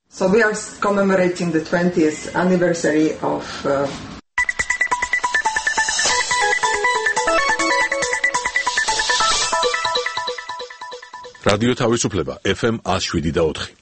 So we are commemorating the 20th anniversary of Radio თავისუფლება FM 107.4.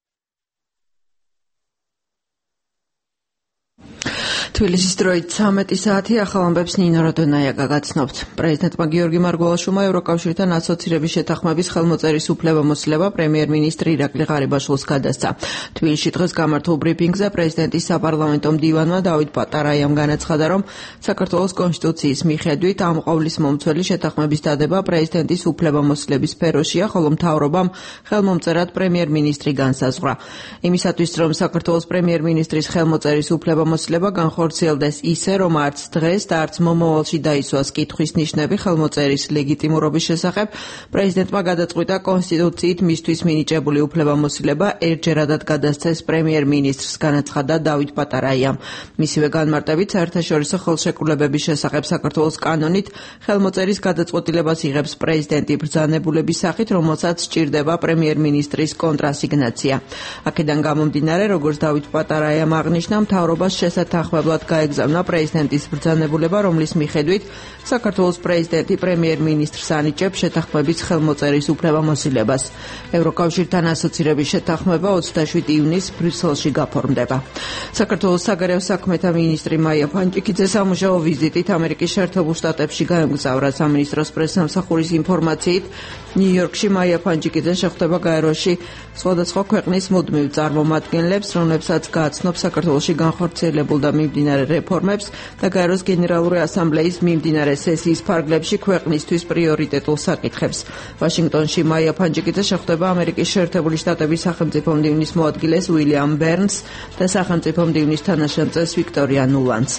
თბილისის დროით 13 საათი ახალ ამბებს ნინო როდონაია გაგაცნობთ. პრეზიდენტმა გიორგი მარგველაშვილმა ევროკავშირთან ასოცირების შეთანხმების ხელმოწერის უფლება-მოსილება პრემიერ-მინისტრ ირაკლი ღარიბაშვილს გადასცა. თბილისში დღეს გამართულ ბრიფინგზე პრეზიდენტის საპარლამენტო მდივანმა დავით პატარაიამ განაცხადა, რომ საქართველოს კონსტიტუციის მიხედვით ამ ყოვლის მომცველი შეთანხმების დადება პრეზიდენტის უფლება-მოსილების სფეროშია, ხოლო მთავრობამ ხელმომწერად პრემიერ-მინისტრი განსაზღვრა. იმისათვის, რომ საქართველოს პრემიერ-მინისტრის ხელმოწერის უფლება-მოსილება ხორციელდეს ისე, რომ არც დღეს და არც მომავალში დაისვას კითხვის ნიშნები ხელმოწერის ლეგიტიმურობის შესახებ, პრეზიდენტმა გადაწყვიტა კონსტიტუციით მისთვის მინიჭებული უფლება-მოსილება ერთჯერადად გადასცეს პრემიერ-მინისტრს, განაცხადა დავით პატარაიამ. მისივე განმარტებით, საერთაშორისო ხელშეკრულებების შესახებ საქართველოს კანონით ხელმოწერის გადაწყვეტილებას იღებს პრეზიდენტი ბრძანებულების სახით, რომელსაც სჭირდება პრემიერ-მინისტრის კონტრასიგნაცია. აქედან გამომდინარე, როგორც დავით პატარაიამ აღნიშნა, მთავრობას შესათანხმებლად გაეგზავნა პრეზიდენტის ბრძანებულება, რომლის მიხედვით საქართველოს პრეზიდენტი პრემიერ-მინისტრს ანიჭებს შეთანხმების ხელმოწერის უფლება-მოსილებას. ევროკავშირთან ასოცირების შეთანხმება 27 ივნისს ბრიუსელში გაფორმდება. საქართველოს საგარეო საქმეთა მინისტრი მაია ფანჯიკიძე სამუშაო ვიზიტით ამერიკის შეერთებულ შტატებში გაემგზავრა. სამინისტროს პრესსამსახურის ინფორმაციით, ნიუ-იორკში მაია ფანჯიკიძე შეხვდება გაეროში სხვადასხვა ქვეყნის მუდმივ წარმომადგენლებს, რომლებსაც გააცნობს საქართველოში განხორციელებულ და მიმდინარე რეფორმებს და გაეროს გენერალური ასამბლეის მიმდინარე სესიის ფარგლებში ქვეყნისთვის პრიორიტეტულ საკითხებს. ვაშინგტონში მაია ფანჯიკიძე შეხვდება ამერიკის შეერთებული შტატების სახელმწიფო მდივნის მოადგილეს უილიამ ბერნს და სახელმწიფო მდივნის თანაშემწეს ვიქტორია ნულანს.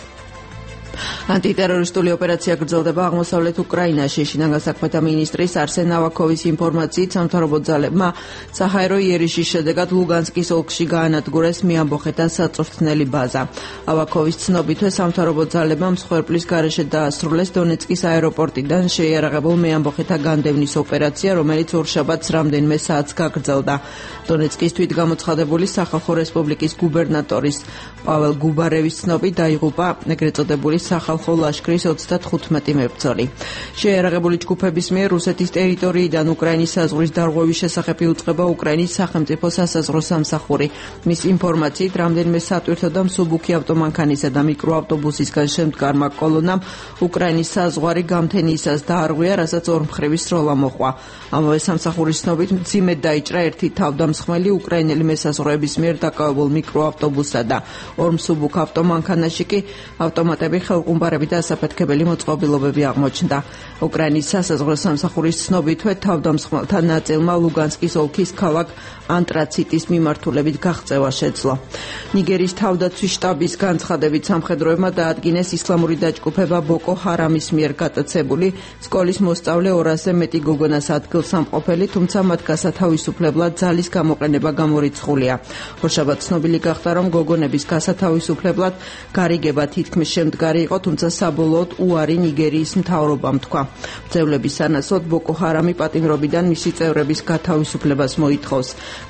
ანტიტერორისტული ოპერაცია გრძელდება აღმოსავლეთ უკრაინაში. შინაგან საქმეთა მინისტრის არსენ ავაკოვის ინფორმაციით, სამთავრობო ძალებმა საჰაერო იერიშის შედეგად ლუგანსკის ოლქში გაანადგურეს მეამბოხეთა საწვრთნელი ბაზა. ავაკოვის ცნობითვე, სამთავრობო ძალებმა მსხვერპლის გარეშე დაასრულეს დონეცკის აეროპორტიდან შეიარაღებულ მეამბოხეთა განდევნის ოპერაცია, რომელიც ორშაბათს რამდენიმე საათს გაგრძელდა. დონეცკის თვითგამოცხადებული სახალხო რესპუბლიკის გუბერნატორის პაվել გუბარევის ცნობით დაიღუპა ეგრეთ წოდებული სახალხო ლაშქრის 35 მებრძოლი. შეიარაღებული ჯგუფების მიერ რუსეთის ტერიტორიიდან უკრაინის საზღვრის დარღვევის შესახებ იუწყება უკრაინის სახელმწიფო სასაზღვრო სამსახური. მის ინფორმაციით, რამდენიმე სატვირთო და მსუბუქი ავტომანქანისა და მიკროავტობუსისგან შემდგარმა კოლონამ უკრაინის საზღვარი გამთენიისას დაარღვია, რასაც ორმხრივი სროლა მოჰყვა. ამავე სამსახურის ცნობით, მძიმედ დაიჭრა ერთი თავდამსხმელი უკრაინელი მესაზღვრეების მიერ დაკავებულ მიკროავტობუსსა და ორ მსუბუქ ავტომანქანაში კი ავტომატები ხელყუმბარები და ასაფეთქებელი მოწყობილობები აღმოჩნდა. უკრაინის სასაზღვრო სამსახურის ცნობითვე, თავდამსხმელთა ნაწილმა ლუგანსკის ოლქის ქალაქ ანტრაციტის მიმართულებით გაღწევა შეძლო. ნიგერის თავდაცვის შტაბის განცხადებით, სამხედროებმა დაადგინეს ისლამური დაჯგუფება ბოკო ჰარამის მიერ გატაცებული სკოლის მოსწავლე 200-ზე მეტი გოგონას ადგილსამყოფელი, თუმცა მათ გასათავისუფლებლად ძალის გამოყენება გამორიცხულია. ორშაბათს ცნობილი გახდა, რომ გოგონების გასათავისუფლებლად გარიგება თითქმის შემდგარი იყო, თუმცა საბოლოოდ უარი ნიგერიის მთავრობამ თქვა. მძევლების სანაცვლოდ ბოკო ჰარამი პატიმრობიდან მისი წევრების გათავისუფლებას მოითხოვს.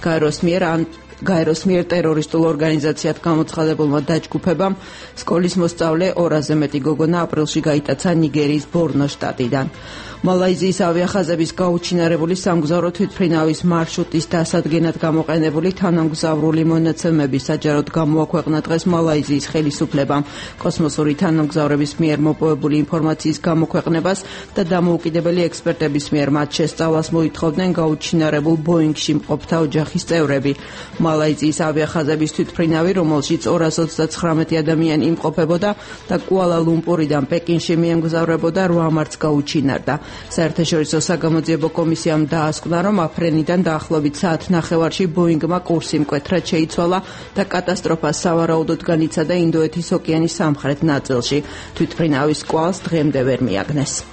გაეროს მიერ ტერორისტულ ორგანიზაციად გამოცხადებულმა დაჯგუფებამ სკოლის მოსწავლე 200-ზე მეტი გოგონა აპრილში გაიტაცა ნიგერიის ბორნოს შტატიდან. მალაიზიის ავიახაზების გაუჩინარებული სამგზავრო თვითმფრინავის მარშრუტის დასადგენად გამოყენებული თანამგზავრული მონაცემები საჯაროდ გამოაქვეყნა დღეს მალაიზიის ხელისუფლებამ. კოსმოსური თანამგზავრების მიერ მოპოვებული ინფორმაციის გამოქვეყნებას და დამოუკიდებელი ექსპერტების მიერ მათ შესწავლას მოითხოვდნენ გაუჩინარებულ ბოინგში მყოფთა ოჯახის წევრები. მალაიზიის ავიახაზების თვითმფრინავი, რომელშიც 239 ადამიანი იმყოფებოდა და კუალა-ლუმპურიდან პეკინში მიემგზავრებოდა, 8 მარტს გაუჩინარდა. საერთაშორისო საგამოძიებო კომისიამ დაასკვნა, რომ აფრენიდან დაახლოებით საათ ნახევარში ბოინგმა კურსი მკვეთრად შეიცვალა და კატასტროფა სავარაუდოდ განიცადა ინდოეთის ოკეანის სამხრეთ ნაწილში. თვითმფრინავის კვალს დღემდე ვერ მიაგნეს.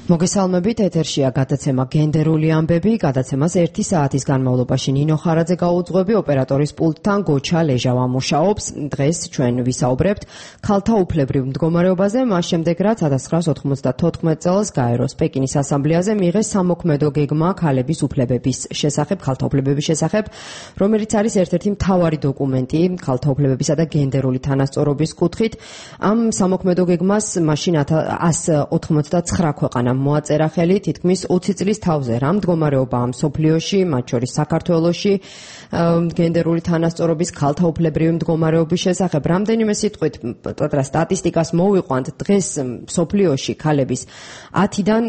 მოგესალმებით, ეთერშია გადაცემა გენდერული ამბები, გადაცემას 1 საათის განმავლობაში ნინო ხარაძე გაუძღვები, ოპერატორის პულტთან გოჩა ლეჟავა მუშაობს. დღეს ჩვენ ვისაუბრებთ ქალთა უფლებრივ მდგომარეობაზე, მას შემდეგ რაც 1994 წელს გაეროს პეკინის ასამბლეაზე მიიღეს სამოქმედო გეგმა ქალების უფლებების შესახებ, ქალთა უფლებების შესახებ, რომელიც არის ერთ-ერთი მთავარი დოკუმენტი ქალთა უფლებებისა და გენდერული თანასწორობის კუთხით. ამ სამოქმედო გეგმას მაშინ 199 ქვეყანა მოაწერა ხელი, თითქმის 20 წლის თავზე რა მდგომარეობაა მსოფლიოში, მათ შორის საქართველოში, გენდერული თანასწორობის, ქალთა უფლებრივი მდგომარეობის შესახებ. რამდენიმე სიტყვით სტატისტიკას მოვიყვანთ, დღეს მსოფლიოში ქალების 10-დან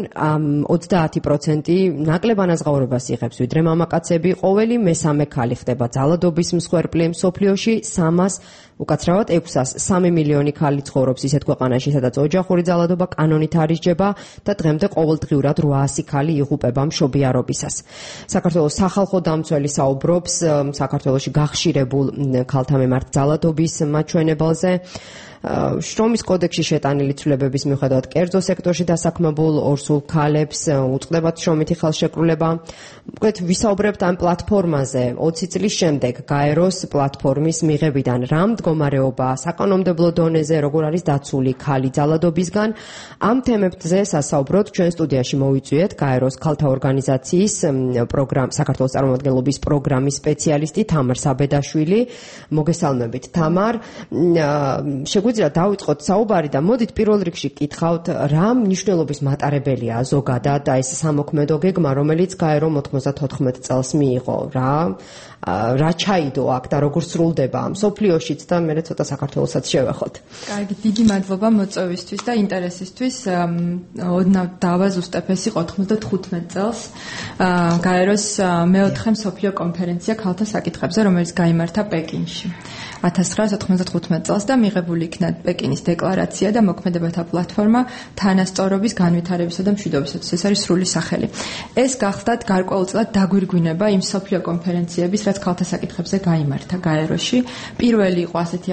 30% ნაკლებ ანაზღაურებას იღებს, ვიდრე მამაკაცები. ყოველი მესამე ქალი ხდება ძალადობის მსხვერპლი. მსოფლიოში 300 600 3 მილიონი ქალი ცხოვრობს ისეთ ქვეყანაში, სადაც ოჯახური ძალადობა კანონით არისჯება და დღემდე ყოველდღიურად 800 ქალი იღუპება მშობიარობისას. საქართველოს სახალხო დამცველი საუბრობს საქართველოში გახშირებულ ქალთა მიმართ ძალადობის მაჩვენებელზე. შრომის კოდექსში შეტანილი ცვლილებების მიუხედავად კერძო სექტორში დასაქმებულ ორსულ ქალებს უწყდებათ შრომითი ხელშეკრულება. მოკლედ ვისაუბრებთ ამ პლატფორმაზე 20 წლის შემდეგ გაეროს პლატფორმის მიღებიდან რა მდგომარეობა საკანონმდებლო დონეზე, როგორ არის დაცული ქალი ძალადობისგან. ამ თემებზე სასაუბროდ ჩვენ სტუდიაში მოვიწვიეთ გაეროს ქალთა ორგანიზაციის საქართველოს წარმომადგენლობის პროგრამის სპეციალისტი თამარ საბედაშვილი. მოგესალმებით თამარ. შეგვიძლია დავიწყოთ საუბარი და მოდით პირველ რიგში გკითხავთ, რა მნიშვნელობის მატარებელია ზოგადად ეს სამოქმედო გეგმა, რომელიც გაერო 94 წელს მიიღო, რა ჩაიდო აქ და როგორ სრულდება მსოფლიოშიც და მე ცოტა საქართველოსაც შევეხოთ. კარგი, დიდი მადლობა მოწვევისთვის და ინტერესისთვის. ოდნავ დავაზუსტებ, ეს იყო 95 წელს გაეროს მეოთხე მსოფლიო კონფერენცია ქალთა საკითხებზე, რომელიც გაიმართა პეკინში. 1995 წელს და მიღებული იქნა პეკინის დეკლარაცია და მოქმედებათა პლატფორმა თანასწორობის განვითარებისა და მშვიდობისათვის. ეს არის სრული სახელი. ეს გახლდათ გარკვეულწილად დაგვირგვინება იმ მსოფლიო კონფერენციების, რაც ქალთა საკითხებზე გაიმართა გაეროში. პირველი იყო ასეთი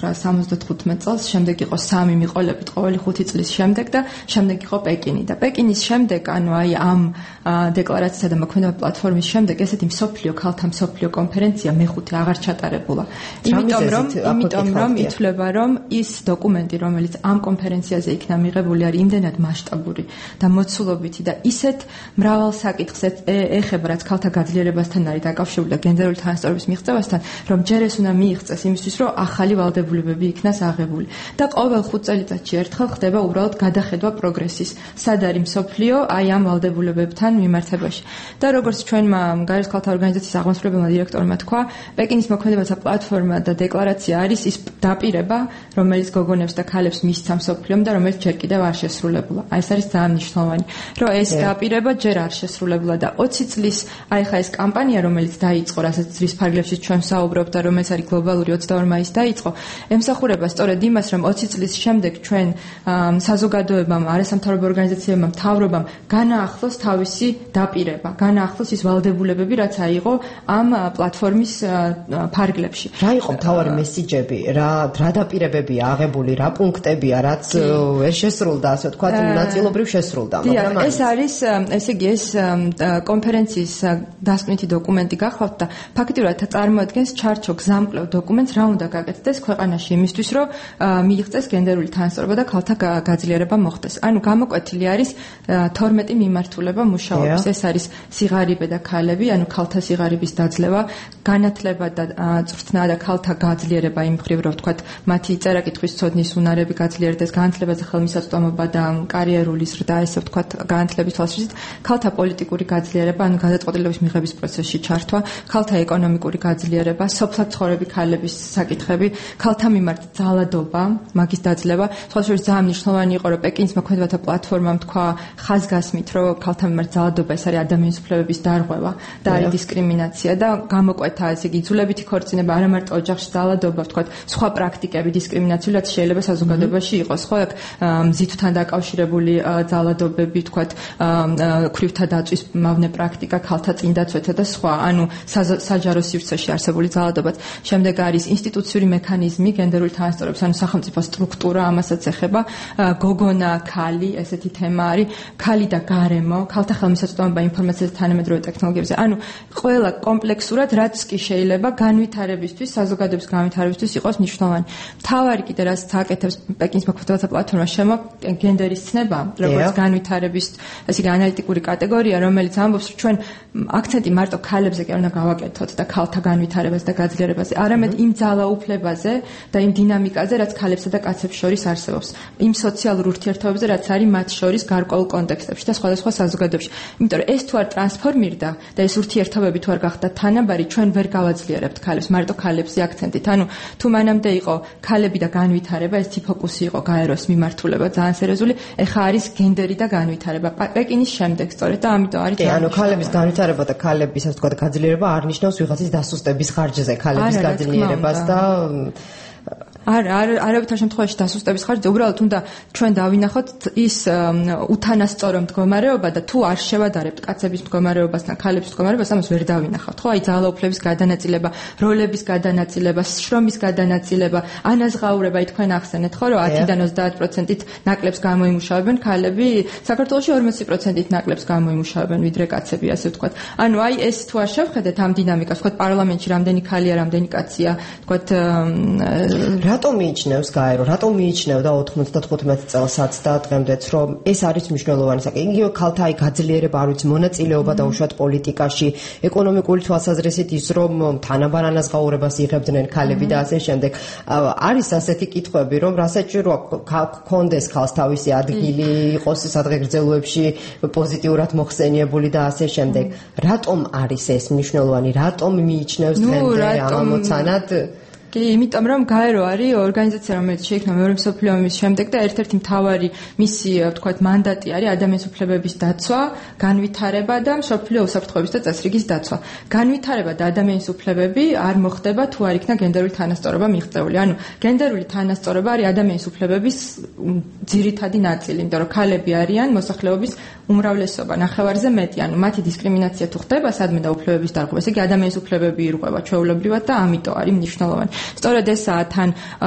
1975 წელს, შემდეგ იყო 3 მიყოლებით ყოველი 5 წლის შემდეგ და შემდეგ იყო პეკინი. და პეკინის შემდეგ, ამ დეკლარაციისა და მოქმედებათა პლატფორმის შემდეგ ესეთი ქალთა მსოფლიო კონფერენცია მეხუთე აღარ ჩატარებულა. იმიტომ რომ ითვლება, რომ ის დოკუმენტი, რომელიც ამ კონფერენციაზე იქნა მიღებული, არის იმდენად მასშტაბური და მოცულობითი და ისეთ მრავალ საკითხს ეხება, რაც ქალთა გაძლიერებასთან არის დაკავშირებული და გენდერული თანასწორობის მიღწევასთან, რომ ჯერ ეს უნდა მიიღწეს იმისთვის, რომ ახალი ვალდებულებები იქნას აღებული. და ყოველ 5 წელიწადში ერთხელ ხდება უბრალოდ გადახედვა პროგრესის, სად არის მსოფლიო ამ ვალდებულებებთან მიმართებაში. და როგორც ჩვენმა გაეროს ქალთა ორგანიზაციის აღმასრულებელმა დირექტორმა თქვა, პეკინის მოქმედებათა პლატფორმა და დეკლარაცია არის ის დაპირება, რომელიც გოგონებს და ქალებს მისცა მსოფლიომ და რომელიც ჯერ კიდევ არ შესრულებულა. ეს არის ძალიან მნიშვნელოვანი, რომ ეს დაპირება ჯერ არ შესრულებულა და 20 წლის ხა ეს კამპანია, რომელიც დაიწყო, რასაც ძრის ფარგლებში ჩვენ საუბრობთ და რომელიც არის გლობალური 22 მაისს დაიწყო, ემსახურება სწორედ იმას, რომ 20 წლის შემდეგ ჩვენ საზოგადოებამ, არასამთავრობო ორგანიზაციებმა, მთავრობამ განაახლოს თავისი დაპირება, განაახლოს ის ვალდებულებები, რაც აიღო ამ პლატფორმის ფარგლებში. რა იყო მთავარი მესიჯები, რა დაპირებებია აღებული, რა პუნქტებია, რაც ვერ შესრულდა, ასე ვთქვათ, ნაწილობრივ შესრულდა, მაგრამ ეს არის, ესე იგი, ეს კონფერენციის დასკვნითი დოკუმენტი გახლავთ და ფაქტიურად წარმოადგენს ჩარჩო გზამკვლევ დოკუმენტს, რა უნდა გაკეთდეს ქვეყანაში იმისთვის, რომ მიიღწეს გენდერული თანასწორობა და ქალთა გაძლიერება მოხდეს. ანუ გამოკვეთილი არის 12 მიმართულება მუშაობის. ეს არის სიღარიბე და ქალები, ანუ ქალთა სიღარიბის დაძლევა, განათლება და წვრთნა და ქალთა გაძლიერება იმ მხრივ, რომ ვთქვათ, მათი წერა-კითხვის ცოდნის უნარები გაძლიერდეს, განათლებაზე ხელმისაწვდომობა და კარიერული ზრდა, ესე ვთქვათ, განათლების თვალსაზრისით, ქალთა პოლიტიკური გაძლიერება, ანუ გადაწყვეტილების მიღების პროცესში ჩართვა, ქალთა ეკონომიკური გაძლიერება, სოფლად ცხოვრები ქალების საკითხები, ქალთა მიმართ ძალადობა, მაგის დაძლევა. თვალსაზრისით ძალიან მნიშვნელოვანი იყო, რომ პეკინის მოქმედებათა პლატფორმამ თქვა ხაზგასმით, რომ ქალთა მიმართ ძალადობა ეს არის ადამიანის უფლებების დარღვევა და არის დისკრიმინაცია და გამოკვეთა, ესე იგი, იძულებითი ქორწინება, არა მარტო ოჯახში ძალადობა, ვთქვათ, სხვა პრაქტიკები დისკრიმინაციულად შეიძლება საზოგადოებაში იყოს, ხო, აქ მზითვთან დაკავშირებული ძალადობები, ვთქვათ, ქვრივთა დაწვის მავნე პრაქტიკა, ქალთა წინდაცვეთა და სხვა, ანუ საჯარო სივრცეში არსებული ძალადობაც. შემდეგ არის ინსტიტუციური მექანიზმი გენდერული თანასწორობის, ანუ სახელმწიფო სტრუქტურა, ამასაც ეხება, გოგონა, ქალი, ესეთი თემა არის, ქალი და გარემო, ქალთა ხელმისაწვდომობა ინფორმაციასა და თანამედროვე ტექნოლოგიებზე. ანუ ყველა კომპლექსურად, რაც კი შეიძლება განვითარებისთვის, საზოგადოების განვითარებისთვის იყოს მნიშვნელოვანი. მთავარი კიდე რაც აკეთებს პეკინის მოქმედებათა პლატფორმა შემო გენდერის ცნება, როგორც განვითარების ესე იგი ანალიტიკური კატეგორია, რომელიც ამბობს, რომ ჩვენ აქცენტი მარტო ქალებზე კი არ უნდა გავაკეთოთ და ქალთა განვითარებაზე და გაძლიერებაზე, არამედ იმ ძალაუფლებაზე და იმ დინამიკაზე, რაც ქალებსა და კაცებს შორის არსებობს. იმ სოციალურ ურთიერთობებზე, რაც არის მათ შორის გარკვეულ კონტექსტებში და სხვადასხვა საზოგადოებაში. იმიტომ რომ ეს თუ არ ტრანსფორმირდა და ეს ურთიერთობები თუ არ გახდა თანაბარი, ჩვენ ვერ გავაძლიერებთ ქალებს, მარტო ქალებზე აქცენტით. ანუ თუ მანამდე იყო ქალები და განვითარება, ეს ფოკუსი იყო გაეროს მიმართულება ძალიან სერიოზული, ეხა არის გენდერი და განვითარება. პეკინის შემდეგ სწორედ და ამიტომ არის ანუ ქალების განვითარება და ქალების ასე ვთქვათ გაძლიერება არ ნიშნავს ვიღაცის დასუსტების ხარჯზე ქალების გაძლიერებას და არავითარ შემთხვევაში დასუსტების ხარჯზე, უბრალოდ უნდა ჩვენ დავინახოთ ის უთანასწორო მდგომარეობა და თუ არ შევადარებთ კაცების მდგომარეობასთან ქალების მდგომარეობას, ამას ვერ დავინახავთ, ხო? აი ძალაუფლების გადანაწილება, როლების გადანაწილება, შრომის გადანაწილება, ანაზღაურება, აი თქვენ ახსენეთ, ხო, რომ 10-დან 30%-ით ნაკლებს გამოიმუშავებენ ქალები, საქართველოში 40%-ით ნაკლებს გამოიმუშავებენ ვიდრე კაცები, ასე ვთქვათ. ანუ აი ეს თუ არ შევხედეთ ამ დინამიკას, ვთქვათ, პარლამენტში რამდენი ქალია, რამდენი კაცია, ვთქვათ, რატომ მიიჩნევს გაერო, რატომ მიიჩნევდა 95 წელსაც და დღემდეც, რომ ეს არის მნიშვნელოვანი საკითხი. იგივე ქალთა აი გაძლიერება, არ ვიცი, მონაწილეობა დაუშვათ პოლიტიკაში, ეკონომიკური თვალსაზრისით ის, რომ თანაბარ ანაზღაურებას იღებდნენ ქალები და ასე შემდეგ. არის ასეთი კითხვები, რომ რასაჭიროა გქონდეს ქალს თავისი ადგილი, იყოს სადღეგრძელოებში პოზიტიურად მოხსენიებული და ასე შემდეგ. რატომ არის ეს მნიშვნელოვანი? რატომ მიიჩნევს დღემდე ამოცანად? კი, იმიტომ რომ გაერო არის ორგანიზაცია, რომელიც შეიქმნა მეორე მსოფლიო ომის შემდეგ და ერთ-ერთი მთავარი მისი, ვთქვათ, მანდატი არის ადამიანის უფლებების დაცვა, განვითარება და მსოფლიო უსაფრთხოების და წესრიგის დაცვა. განვითარება და ადამიანის უფლებები არ მოხდება თუ არ იქნა გენდერული თანასწორობა მიღწეული. ანუ გენდერული თანასწორობა არის ადამიანის უფლებების ძირითადი ნაწილი, იმიტომ რომ ქალები არიან მოსახლეობის უმრავლესობა, ნახევარზე მეტი, ანუ მათი დისკრიმინაცია თუ ხდება სადმე და უფლებების დარღვევა, ესე იგი ადამიანის უფლებები ირღვევა ჩვეულებრივად და ამიტომ არის მნიშვნელოვანი. სწორედ ესაა თან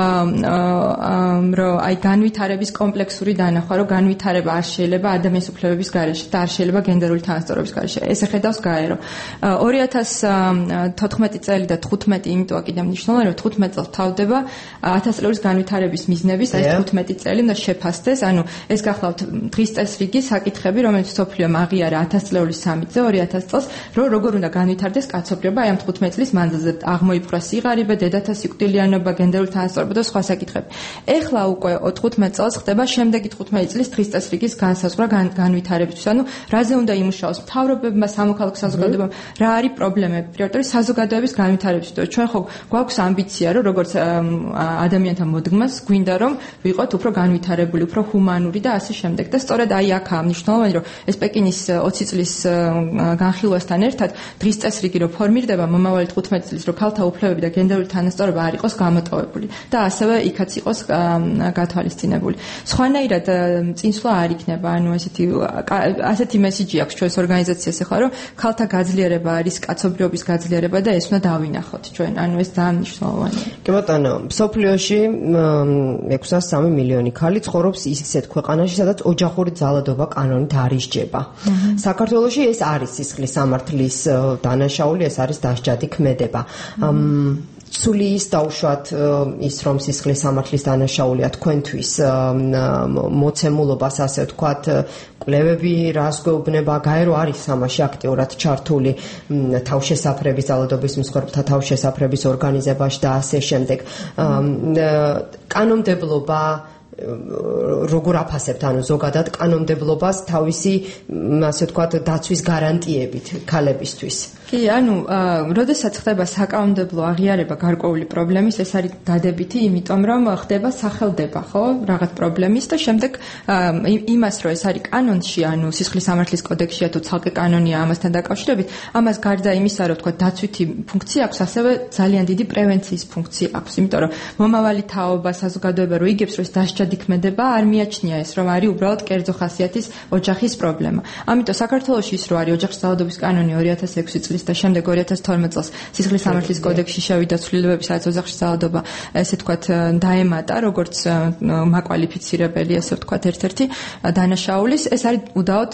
რომ აი განვითარების კომპლექსური დანახვა, რომ განვითარება არ შეიძლება ადამიანის უფლებების გარეშე და არ შეიძლება გენდერული თანასწორობის გარეშე. ეს ეხედავს გაერო. 2014 წელი და 15 იმიტოა კიდევ მნიშვნელოვანი, რომ 15 წელს თავდება 1000 წლების განვითარების მიზნების, აი 15 წელი უნდა შეფასდეს, ანუ ეს გახლავთ დღის წესრიგი საკითხები, რომელიც მსოფლიომ აღიარა 1000 წლების სამიტზე 2000 წელს, რომ როგორ უნდა განვითარდეს კაცობრიობა აი ამ 15 წლის მანძილზე, აღმოიფხვრა სიღარიბე, დედათა სიკვდილიანობა, გენდერული თანასწორობა და სხვა საკითხები. ეხლა უკვე 15 წელს ხდება შემდეგი 15 წლის დღის წესრიგის განსაზღვრა განვითარებისთვის. ანუ რაზე უნდა იმუშაოს მთავრობებმა, სამოქალაქო საზოგადოებამ, რა არის პრობლემები, პრიორიტეტი საზოგადოების განვითარებისთვის. ჩვენ ხო გვაქვს ამბიცია, რომ როგორც ადამიანთა მოდგმას გვინდა რომ ვიყოთ უფრო განვითარებული, უფრო ჰუმანური და ასე შემდეგ. და სწორედ აი აქაა მნიშვნელოვანი, რომ ეს პეკინის 20 წლის განხილვასთან ერთად დღის წესრიგი რო ფორმირდება მომავალი 15 წლის, რომ ქალთა უფლებები და გენდერული თანასწორობა არ იყოს გამოტოვებული და ასევე იქაც იყოს გათვალისწინებული. სხვანაირად წინსვლა არ იქნება, ანუ ასეთი მესიჯი აქვს ჩვენს ორგანიზაციას ახლა, რომ ქალთა გაძლიერება არის კაცობრიობის გაძლიერება და ეს უნდა დავინახოთ ჩვენ, ანუ ეს ძალიან მნიშვნელოვანია. კი ბატონო, მსოფლიოში 603 მილიონი ქალი ცხოვრობს ისეთ ქვეყანაში, სადაც ოჯახური ძალადობა კანონით არ ისჯება. საქართველოში ეს არის სისხლის სამართლის დანაშაული, ეს არის დასჯადი ქმედება. სული ის დაუშვათ ის რომ სისხლის სამართლის დანაშაულია თქვენთვის მოცემულობას ასე ვთქვათ კვლევები რას გვეუბნება გაერო არის ამაში აქტიურად ჩართული თავშესაფრების ძალადობის მსხვერპლთა თავშესაფრების ორგანიზებაში და ასე შემდეგ კანონმდებლობა როგორ აფასებთ ანუ ზოგადად კანონმდებლობას თავისი ასე ვთქვათ დაცვის გარანტიებით ქალებისთვის კი, როდესაც ხდება საკანონმდებლო აღიარება გარკვეული პრობლემის, ეს არის დადებითი, იმიტომ რომ ხდება სახელდება, ხო, რაღაც პრობლემის და შემდეგ იმას, რომ ეს არის კანონში, სისხლის სამართლის კოდექსშია თუ ცალკე კანონია ამასთან დაკავშირებით, ამას გარდა იმისა, რომ თქვა დაცვითი ფუნქცია აქვს, ასევე ძალიან დიდი პრევენციის ფუნქცია აქვს, იმიტომ რომ მომავალი თაობა საზოგადოება რო იგებს, რომ ეს დასჯადიქმედება არ მიაჩნია ეს, რომ არის უბრალოდ კერძო ხასიათის ოჯახის პრობლემა. ამიტომ საქართველოში ის რო არის ოჯახის ძალადობის კანონი 2006 წლის და შემდეგ 2012 წელს სისხლის სამართლის კოდექსში შევიდა ცვლილებები, სადაც ოჯახის ძალადობა, ესე ვთქვათ, დაემატა, როგორც მაკვალიფიცირებელი, ესე ვთქვათ, ერთ-ერთი დანაშაულის, ეს არის უდაოდ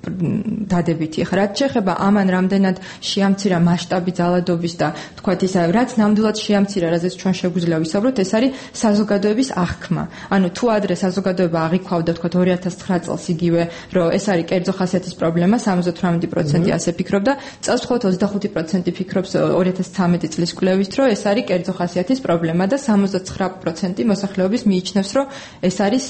დადებითი. ხა რაც შეეხება ამან რამდენად შეამცირა მასშტაბი ძალადობის და თქვათ ისა რაც ნამდვილად შეამცირა, რაზეც ჩვენ შეგვიძლია ვისაუბროთ, ეს არის საზოგადოების აღქმა. თუ ადრე საზოგადოება აღიქვავდა თქვათ 2009 წელს იგივე, რომ ეს არის კერძო ხასიათის პრობლემა, 78% ასე ფიქრობდა, წელს მხოლოდ 25% ფიქრობს 2013 წლის კვლევით, რომ ეს არის კერძო ხასიათის პრობლემა და 69% მოსახლეობის მიიჩნევს, რომ ეს არის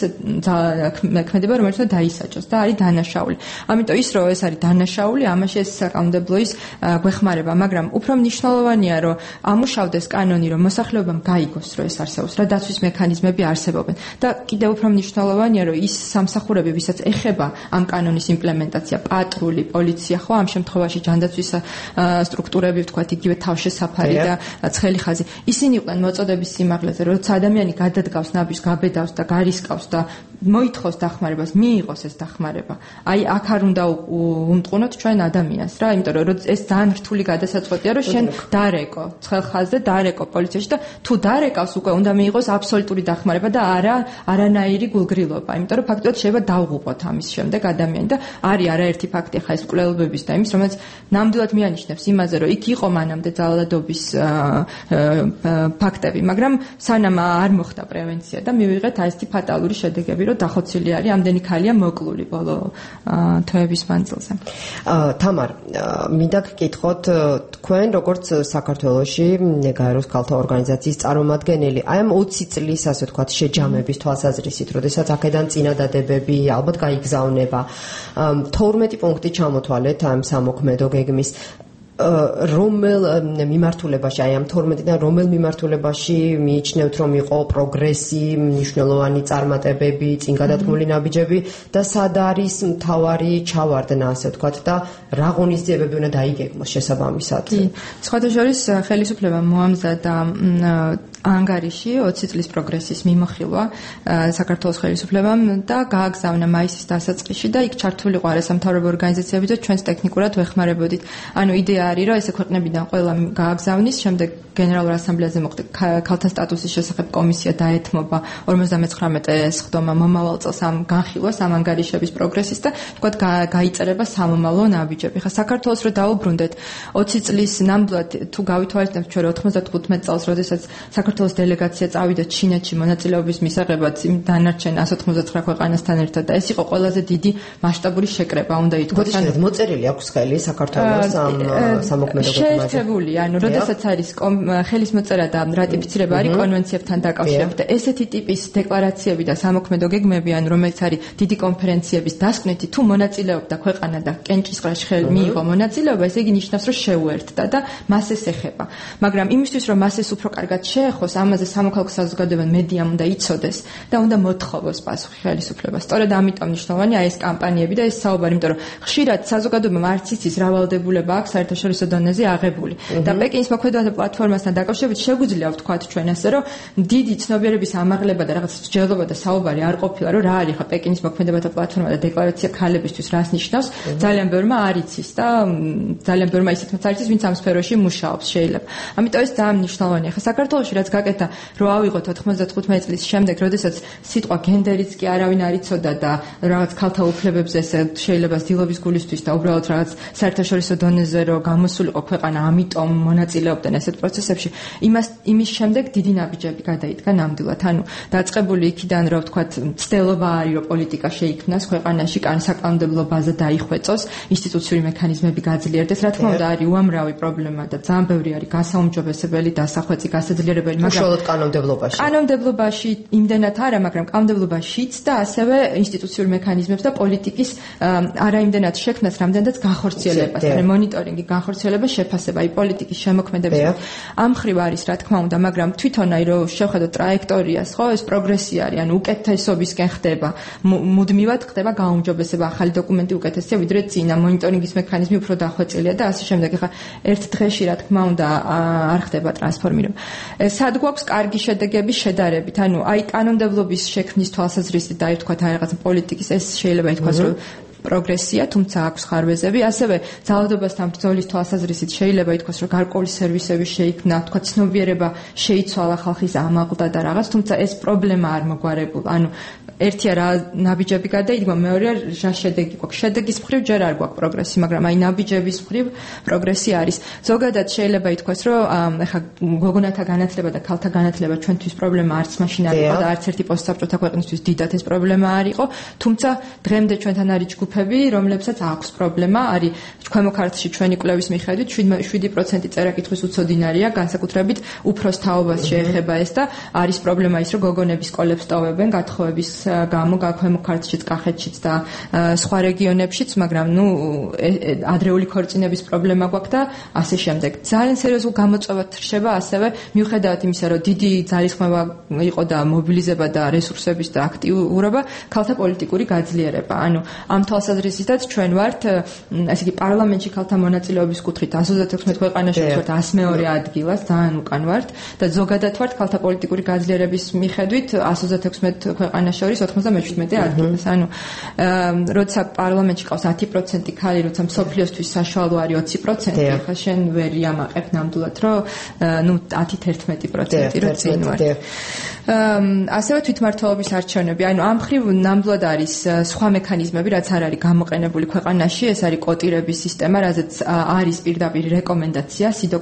ქმედება, რომელიც უნდა დაისაჯოს და არის დანაშაული. ამიტომ ის რომ ეს არის დანაშაული, ამაში ეს საკანონმდებლო ის გვეხმარება, მაგრამ უფრო მნიშვნელოვანია, რომ ამუშავდეს კანონი, რომ მოსახლეობამ გაიგოს, რომ ეს არსებობს, რა დაცვის მექანიზმები არსებობენ და კიდევ უფრო მნიშვნელოვანია, რომ ის სამსახურები, ვისაც ეხება ამ კანონის იმპლემენტაცია, პატრული, პოლიცია, ხო, ამ შემთხვევაში ჯანდაცვის სტრუქტურები, ვთქვათ, იგივე თავშესაფარი და ცხელი ხაზი, ისინი იყვნენ მოწოდების სიმაღლეზე, როცა ადამიანი გადადგავს ნაბიჯს, გაბედავს და გარისკავს და მოითხოვს დახმარებას, მიიღოს ეს დახმარება. აი, აქ არ უნდა უმტყუნოთ ჩვენ ადამიანს რა, იმიტომ რომ ეს ძალიან რთული გადასაწყვეტია, რომ შენ დარეკო ცხელხაზზე, დარეკო პოლიციაში და თუ დარეკავს უკვე უნდა მიიღოს აბსოლუტური დახმარება და არანაირი გულგრილობა, იმიტომ რომ ფაქტობრივად შეიძლება დავღუპოთ ამის შემდეგ ადამიანი და არის არაერთი ფაქტი ხა ეს კვლევებების და იმის, რომელიც ნამდვილად მიანიშნებს იმაზე, რომ იქ იყო მანამდე ძალადობის ფაქტები, მაგრამ სანამ არ მოხდა პრევენცია და მივიღეთ აი ესეთი ფატალური შედეგები, რომ დახოცილი არის ამდენი ქალია მოკლული ბოლო თვეების მანძილზე. თამარ, მინდა გკითხოთ, თქვენ როგორც საქართველოში გაეროს ქალთა ორგანიზაციის წარმომადგენელი, აი ამ 20 წლის ასე ვთქვათ შეჯამების თვალსაზრისით, როდესაც აქედან წინადადებები ალბათ გაიგზავნება, 12 პუნქტი ჩამოთვალეთ ამ სამოქმედო გეგმის რომელ მიმართულებაში, აი ამ 12-დან რომელ მიმართულებაში მიიჩნევთ, რომ იყო პროგრესი, მნიშვნელოვანი წარმატებები, წინ გადადგმული ნაბიჯები და სად არის მთავარი ჩავარდნა, ასე ვთქვათ, და რა ღონისძიებები უნდა დაიგეგმოს შესაბამისად? სხვათა შორის ხელისუფლებამ მოამზადა ანგარიში 20 წლის პროგრესის მიმოხილვა საქართველოს ხელისუფლებამ და გააგზავნა მაისის დასაწყისში და იქ ჩართული იყო არასამთავრობო ორგანიზაციები და ჩვენს ტექნიკურად ვეხმარებოდით. ანუ იდეა არის, რომ ესე ქვეყნებიდან ყველა გააგზავნის, შემდეგ გენერალურ ასამბლეაზე მოხდა ქალთა სტატუსის შესახებ კომისია დაეთმობა 59 სხდომა მომავალ წელს ამ განხილვას, ამ ანგარიშების პროგრესის და თქვათ გაიწერება სამომავლო ნაბიჯები. ხა საქართველოს რო დაუბრუნდეთ 20 წლის ნამდვილად თუ გავითვალისწინებთ ჩვენ 95 წელს, როდესაც საქართველოს დელეგაცია წავიდა ჩინეთში მონაწილეობის მისაღებად დანარჩენ 199 ქვეყანასთან ერთად და ეს იყო ყველაზე დიდი მასშტაბური შეკრება, უნდა ითქვას. მოწერილი აქვს ხელი საქართველოს ამ სამოქმედო გეგმაზე. შეერთებული, ანუ როდესაც არის ხელის მოწერა და რატიფიცირება არის კონვენციებთან დაკავშირებით და ესეთი ტიპის დეკლარაციები და სამოქმედო გეგმები, ანუ რომელიც არის დიდი კონფერენციების დასკვნითი, თუ მონაწილეობდა ქვეყანა და კენჭისყრაში მიიღო მონაწილეობა, ესე იგი ნიშნავს, რომ შეუერთდა და მას ეს ეხება. მაგრამ იმისთვის, რომ მას ეს უფრო კარგად შეეხოს, ამაზე სამოქალაქო საზოგადოებამ მედიამ უნდა იცოდეს და უნდა მოთხოვოს პასუხი ხელისუფლებას. სწორედ ამიტომ მნიშვნელოვანია ეს კამპანიები და ეს საუბარი, იმიტომ რომ ხშირად საზოგადოებამ არც იცის რა ვალდებულება აქვს საერთაშორისო დონეზე აღებული. და პეკინის მოქმედებათა პლატფორმასთან დაკავშირებით შეგვიძლია ვთქვათ ჩვენ ასე, რომ დიდი ცნობიერების ამაღლება და რაღაც მსჯელობა და საუბარი არ ყოფილა, რომ რა არის ხა პეკინის მოქმედებათა პლატფორმა და დეკლარაცია ქალებისთვის რას ნიშნავს, ძალიან ბევრმა არ იცის და ძალიან ბევრმა ისეთმაც არ იცის, ვინც ამ სფეროში მუშაობს შეიძლება. ამიტომ ეს ძალიან მნიშვნელოვანია. ხა საქართველოში რაც გაკეთა, რომ ავიღოთ 95 წლის შემდეგ, როდესაც სიტყვა გენდერიც კი არავინ არ იცოდა და რაღაც ქალთა უფლებებზე შეიძლება ცდილობის გულისთვის და უბრალოდ რაღაც საერთაშორისო დონეზე რომ გამოსულიყო ქვეყანა, ამიტომ მონაწილეობდნენ ესეთ პროცესებში. იმის შემდეგ დიდი ნაბიჯები გადაიდგა ნამდვილად. ანუ დაწყებული იქიდან რომ ვთქვათ, ცდელობა არის რომ პოლიტიკა შეიქმნას ქვეყანაში, საკანონმდებლო ბაზა დაიხვეწოს, ინსტიტუციური მექანიზმები გაძლიერდეს. რა თქმა უნდა, არის უამრავი პრობლემა და ძალიან ბევრი არის გასაუმჯობესებელი, დასახვეწი, გასაძლიერებელი უშუალოდ კანონმდებლობაში. კანონმდებლობაში იმდენად არა, მაგრამ კანონმდებლობაშიც და ასევე ინსტიტუციურ მექანიზმებს და პოლიტიკის არა იმდენად შექმნას, რამდენადაც განხორციელებას, ანუ მონიტორინგი, განხორციელება, შეფასება, აი პოლიტიკის შემოქმედების. ამ ხრივ არის, რა თქმა უნდა, მაგრამ თვითონ აი რომ შევხედოთ ტრაექტორიას, ხო, ეს პროგრესი არის, ანუ უკეთესობისკენ ხდება, მუდმივად ხდება გაუმჯობესება, ახალი დოკუმენტი უკეთესია, ვიდრე წინა, მონიტორინგის მექანიზმი უფრო დახვეწილია და ასე შემდეგ. ეხლა ერთ დღეში, რა თქმა უნდა, არ ხდება ტრანსფორმირება. სად გვაქვს კარგი შედეგები შედარებით, ანუ აი კანონმდებლობის შექმნის თვალსაზრისით და აი თქვა აი რაღაც პოლიტიკის ეს შეიძლება ითქვას, რომ პროგრესია, თუმცა აქვს ხარვეზები, ასევე ძალადობასთან ბრძოლის თვალსაზრისით შეიძლება ითქვას, რომ გარკვეული სერვისები შეიქმნა, თქვა ცნობიერება შეიცვალა, ხალხის ამაყდა და რაღაც, თუმცა ეს პრობლემა არ მოგვარებულა. ანუ ერთია რა ნაბიჯები გადაიდგა, მეორეა რა შედეგი გვაქვს. შედეგის მხრივ ჯერ არ გვაქვს პროგრესი, მაგრამ აი ნაბიჯების მხრივ პროგრესი არის. ზოგადად შეიძლება ითქვას, რომ ეხა გოგონათა განათლება და ქალთა განათლება ჩვენთვის პრობლემა არც მაშინ არ იყო და არც ერთი პოსტსაბჭოთა ქვეყნისთვის დიდად ეს პრობლემა არ იყო, თუმცა დღემდე ჩვენთან არის ჯგუფები, რომლებსაც აქვს პრობლემა, არის ქვემო ქართლში ჩვენი კვლევის მიხედვით 7% წერა-კითხვის უცოდინარია, განსაკუთრებით უფროს თაობას შეეხება ეს და არის პრობლემა ის, რომ გოგონები სკოლებს ტოვებენ გათხოვების გამო ქვემო ქართლშიც, კახეთშიც და სხვა რეგიონებშიც, მაგრამ ადრეული ქორწინების პრობლემა გვაქვს და ასე შემდეგ. ძალიან სერიოზულ გამოწვევად რჩება ასევე მიუხედავად იმისა, რომ დიდი ძალისხმევა იყო და მობილიზება და რესურსების და აქტიურობა, ქალთა პოლიტიკური გაძლიერება. ანუ ამ თვალსაზრისითაც ჩვენ ვართ, ასე იგი პარლამენტში ქალთა მონაწილეობის კუთხით 136 ქვეყანაში ვართ 102 ადგილას, ძალიან უკან ვართ და ზოგადად ვართ ქალთა პოლიტიკური გაძლიერების მიხედვით 136 ქვეყანაში შორის 97 ადგილას. ანუ როცა პარლამენტში ყავს 10% ქალი, როცა მსოფლიოსთვის საშუალო არის 20%, ახლა შენ ვერ იამაყებ ნამდვილად, რომ 10-11% რო წინ ვარ. ასევე თვითმმართველობის არჩევნები, ანუ ამ ხრივ ნამდვილად არის სხვა მექანიზმები, რაც არ არის გამოყენებული ქვეყანაში, ეს არის კოტირების სისტემა, რაზეც არის პირდაპირ რეკომენდაცია სიდო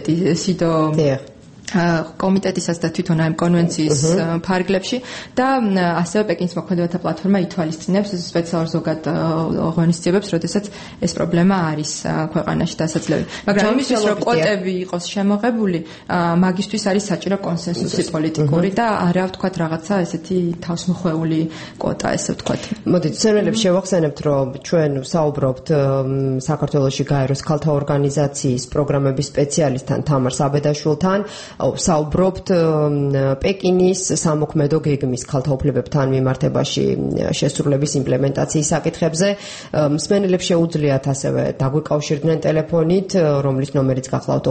კომიტეტისაც და თვითონ ამ კონვენციის ფარგლებში და ასევე პეკინის მოქმედებათა პლატფორმა ითვალისწინებს სპეციალურ ზოგად ღონისძიებებს, როდესაც ეს პრობლემა არის ქვეყანაში დასაძლევი. მაგრამ იმისთვის, რომ კვოტები იყოს შემოღებული, მაგისთვის არის საჭირო კონსენსუსი პოლიტიკური და არა ვთქვათ რაღაცა ესეთი თავსმოხვეული კვოტა, ესე ვთქვათ. მოდით, სერველებს შევახსენებთ, რომ ჩვენ ვსაუბრობთ საქართველოში გაეროს ქალთა ორგანიზაციის პროგრამების სპეციალისტთან თამარ საბედაშვილთან. საუბრობთ პეკინის სამოქმედო გეგმის ქალთა უფლებებთან მიმართებაში შესრულების იმპლემენტაციის საკითხებზე. მსმენელებს შეუძლიათ ასევე დაგვიკავშირდნენ ტელეფონით, რომლის ნომერიც გახლავთ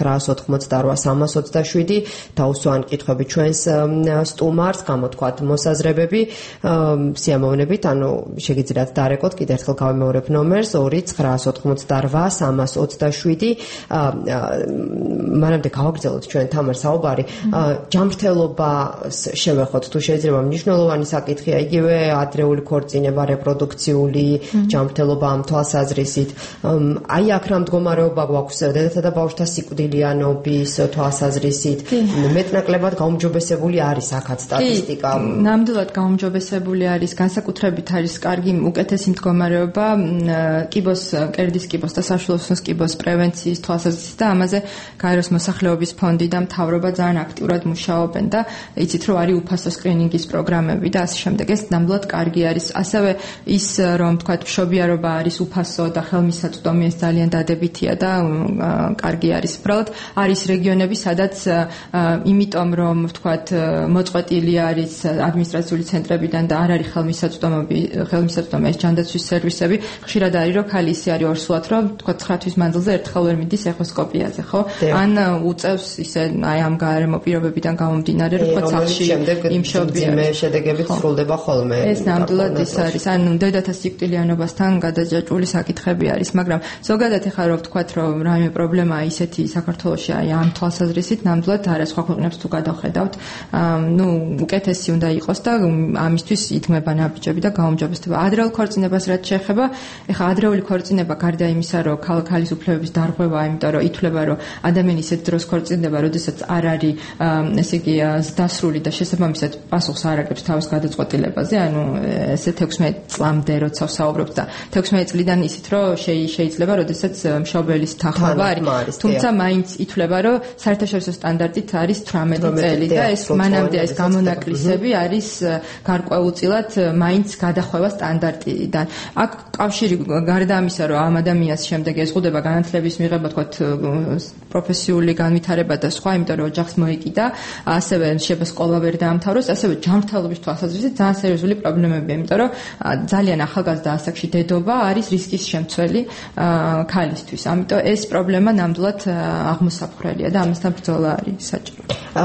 2988327 დაუსვან კითხვები ჩვენს სტუმარს, გამოთქვათ მოსაზრებები, სიამოვნებით, ანუ შეგიძლიათ დარეკოთ, კიდევ ერთხელ გავიმეორებ ნომერს 2988327. მანამდე გავაგრძელოთ ჩვენ თამარ საუბარი, ჯანმრთელობას შევეხოთ, თუ შეიძლება მნიშვნელოვანი საკითხია, იგივე ადრეული ქორწინება, რეპროდუქციული ჯანმრთელობა ამ თვალსაზრისით. აი აქ რა მდგომარეობა გვაქვს დედათა და ბავშვთა სიკვდილიანობის თვალსაზრისით, მეტნაკლებად გაუმჯობესებული არის აქაც სტატისტიკა. ნამდვილად გაუმჯობესებული არის, განსაკუთრებით არის კარგი უკეთესი მდგომარეობა კერდის კიბოს და საშუალო კიბოს პრევენციის თვალსაზრისით და ამაზე გაეროს მოსახლეობის ფონდი და მთავრობა ძალიან აქტიურად მუშაობენ და იცით, რომ არის უფასო სკრინინგის პროგრამები და ასე შემდეგ. ეს ნამდვილად კარგი არის. ასევე ის, რომ თქვათ, მშობიარობა არის უფასო და ხელმისაწვდომი, ეს ძალიან დადებითია და კარგი არის. უბრალოდ არის რეგიონები, სადაც იმიტომ, რომ თქვათ, მოწყვეტილი არის ადმინისტრაციული ცენტრებიდან და არ არის ხელმისაწვდომი ეს ჯანდაცვის სერვისები, ხშირად არის, რომ ქალი ისე არის ორსულად, რომ თქვათ 9 თვის მანძილზე ერთხელ ვერ მიდის ეხოსკოპიაზე, ხო? ან უწევს ისე აი ამ გარემო პირობებიდან გამომდინარე, რომ თქვათ სახლში იმშობია შედეგებით სრულდება ხოლმე. ეს ნამდვილად ის არის, ანუ დედათა სიკვდილიანობასთან გადაჭაჭული საკითხები არის, მაგრამ ზოგადად ეხლა რომ ვთქვათ, რომ რაიმე პრობლემაა ისეთი საქართველოში აი ამ თვალსაზრისით, ნამდვილად არა სხვა ქვეყნებს თუ გადავხედავთ, უკეთესი უნდა იყოს და ამისთვის იდგმება ნაბიჯები და გაუმჯობესება. ადრეულ ქორწინებას რაც შეეხება, ეხლა ადრეული ქორწინება გარდა იმისა, რომ ქალის უფლებების დარღვევა, იმიტომ რომ ითვლება, რომ ადამიანი ისეთ დროს ქორწინდება, როდესაც რომელსაც არ არის ესე იგი დასრული და შესაბამისად პასუხს არ აგებს თავის გადაწყვეტილებაზე, ანუ ესე 16 წლამდე როცა ვსაუბრობთ და 16 წლიდან ისიც რომ შეიძლება როდესაც მშობელის თანხმობა არის, თუმცა მაინც ითვლება რომ საერთაშორისო სტანდარტით არის 18 წელი და ეს მანამდე ეს გამონაკლისები არის გარკვეულწილად მაინც გადახვევა სტანდარტიდან. აქ კავშირი გარდა ამისა რომ ამ ადამიანს შემდეგ ეზღუდება განათლების მიღება თქვათ პროფესიული განვითარება და სხვა, იმიტომ რომ ოჯახს მოეკიდა, ასევე შეიძლება სკოლა ვერ დაამთავროს, ასევე ჯანმრთელობის თვალსაზრისით ძალიან სერიოზული პრობლემებია, იმიტომ რომ ძალიან ახალგაზრდა ასაკში დედობა არის რისკის შემცველი ქალისთვის. ამიტომ ეს პრობლემა ნამდვილად აღმოსაფხრელია და ამასთან ბრძოლა არის საჭირო.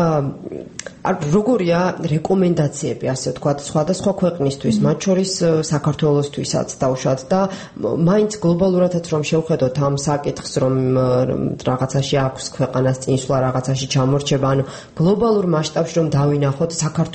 როგორია რეკომენდაციები, ასე ვთქვათ, სხვადასხვა ქვეყნისთვის, მათ შორის საქართველოსთვისაც დავუშვათ და მაინც გლობალურადაც რომ შევხედოთ ამ საკითხს, რომ რაღაცაში აქვს ქვეყანას წინსვლა, რაღაცაში ჩამორჩება, ანუ გლობალურ მასშტაბში რომ დავინახოთ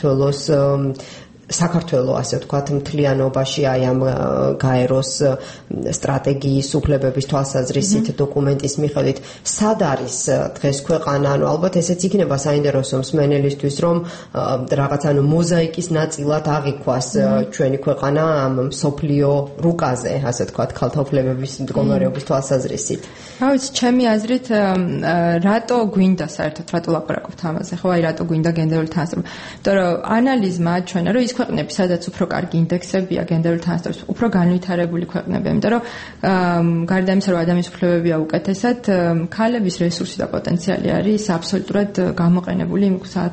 საქართველოს ასე ვთქვათ მთლიანობაში აი ამ გაეროს სტრატეგიის უფლებების თვალსაზრისით დოკუმენტის მიხედვით სად არის დღეს ქვეყანა, ანუ ალბათ ესეც იქნება საინტერესო მსმენელისთვის, რომ რაღაც ანუ მოზაიკის ნაწილად აღიქვას ჩვენი ქვეყანა ამ მსოფლიო რუკაზე, ასე ვთქვათ, ქალთა უფლებების მდგომარეობის თვალსაზრისით. რა ვიცი, ჩემი აზრით, რატო გვინდა საერთოდ რატო ლაპარაკობთ ამაზე, ხო, აი რატო გვინდა გენდერული თანასწორობა. იმიტომ რომ ანალიზმა აჩვენა, რომ ის ქვეყნები, სადაც უფრო კარგი ინდექსებია გენდერული თანასწორობის, უფრო განვითარებული ქვეყნებია, იმიტომ რომ გარდა იმისა, რომ ადამიანის უფლებებია უკეთესად, ქალების რესურსი და პოტენციალი არის აბსოლუტურად გამოყენებული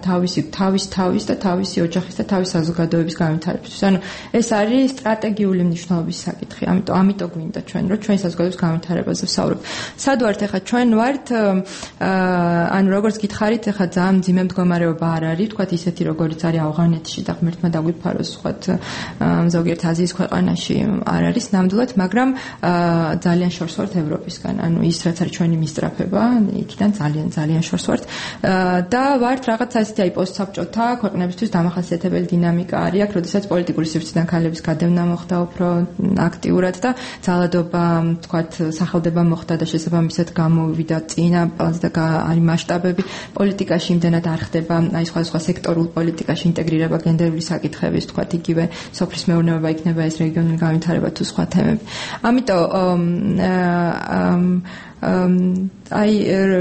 თავის და თავისი ოჯახის და თავის საზოგადოების განვითარებისთვის. ანუ ეს არის სტრატეგიული მნიშვნელობის საკითხი. ამიტომ გვინდა ჩვენ, რომ ჩვენი საზოგადოების განვითარებაზე ვსაუბრობთ. სად ვართ ახლა ჩვენ ვართ ანუ როგორც გითხარით, ახლა ძალიან მძიმე მდგომარეობა არ არის, თქვათ ისეთი როგორც არის ავღანეთში და ღმერთმა დაგვიფაროს, თქვათ ზოგიერთ აზიის ქვეყანაში არ არის ნამდვილად, მაგრამ ძალიან შორს ვართ ევროპისგან. ანუ ის რაც არის ჩვენი მისწრაფება, იქიდან ძალიან შორს ვართ და ვართ რაღაც ასეთი აი პოსტსაბჭოთა ქვეყნებისთვის დამახასიათებელი დინამიკა არის აქ, როდესაც პოლიტიკური სივრციდან ქალების გადევნა მოხდა უფრო აქტიურად და ძალადობა, თქვათ, სახელდება მოხდა და შესაბამისად გამოვიდა წინა პლანზე და არის მასშტაბები პოლიტიკაში იმდენად არ ხდება, აი სხვა სექტორულ პოლიტიკაში ინტეგრირება გენდერული საკითხების, თქვათ, იგივე სოფლის მეურნეობა იქნება ეს რეგიონული განვითარება თუ სხვა თემები. ამიტომ აი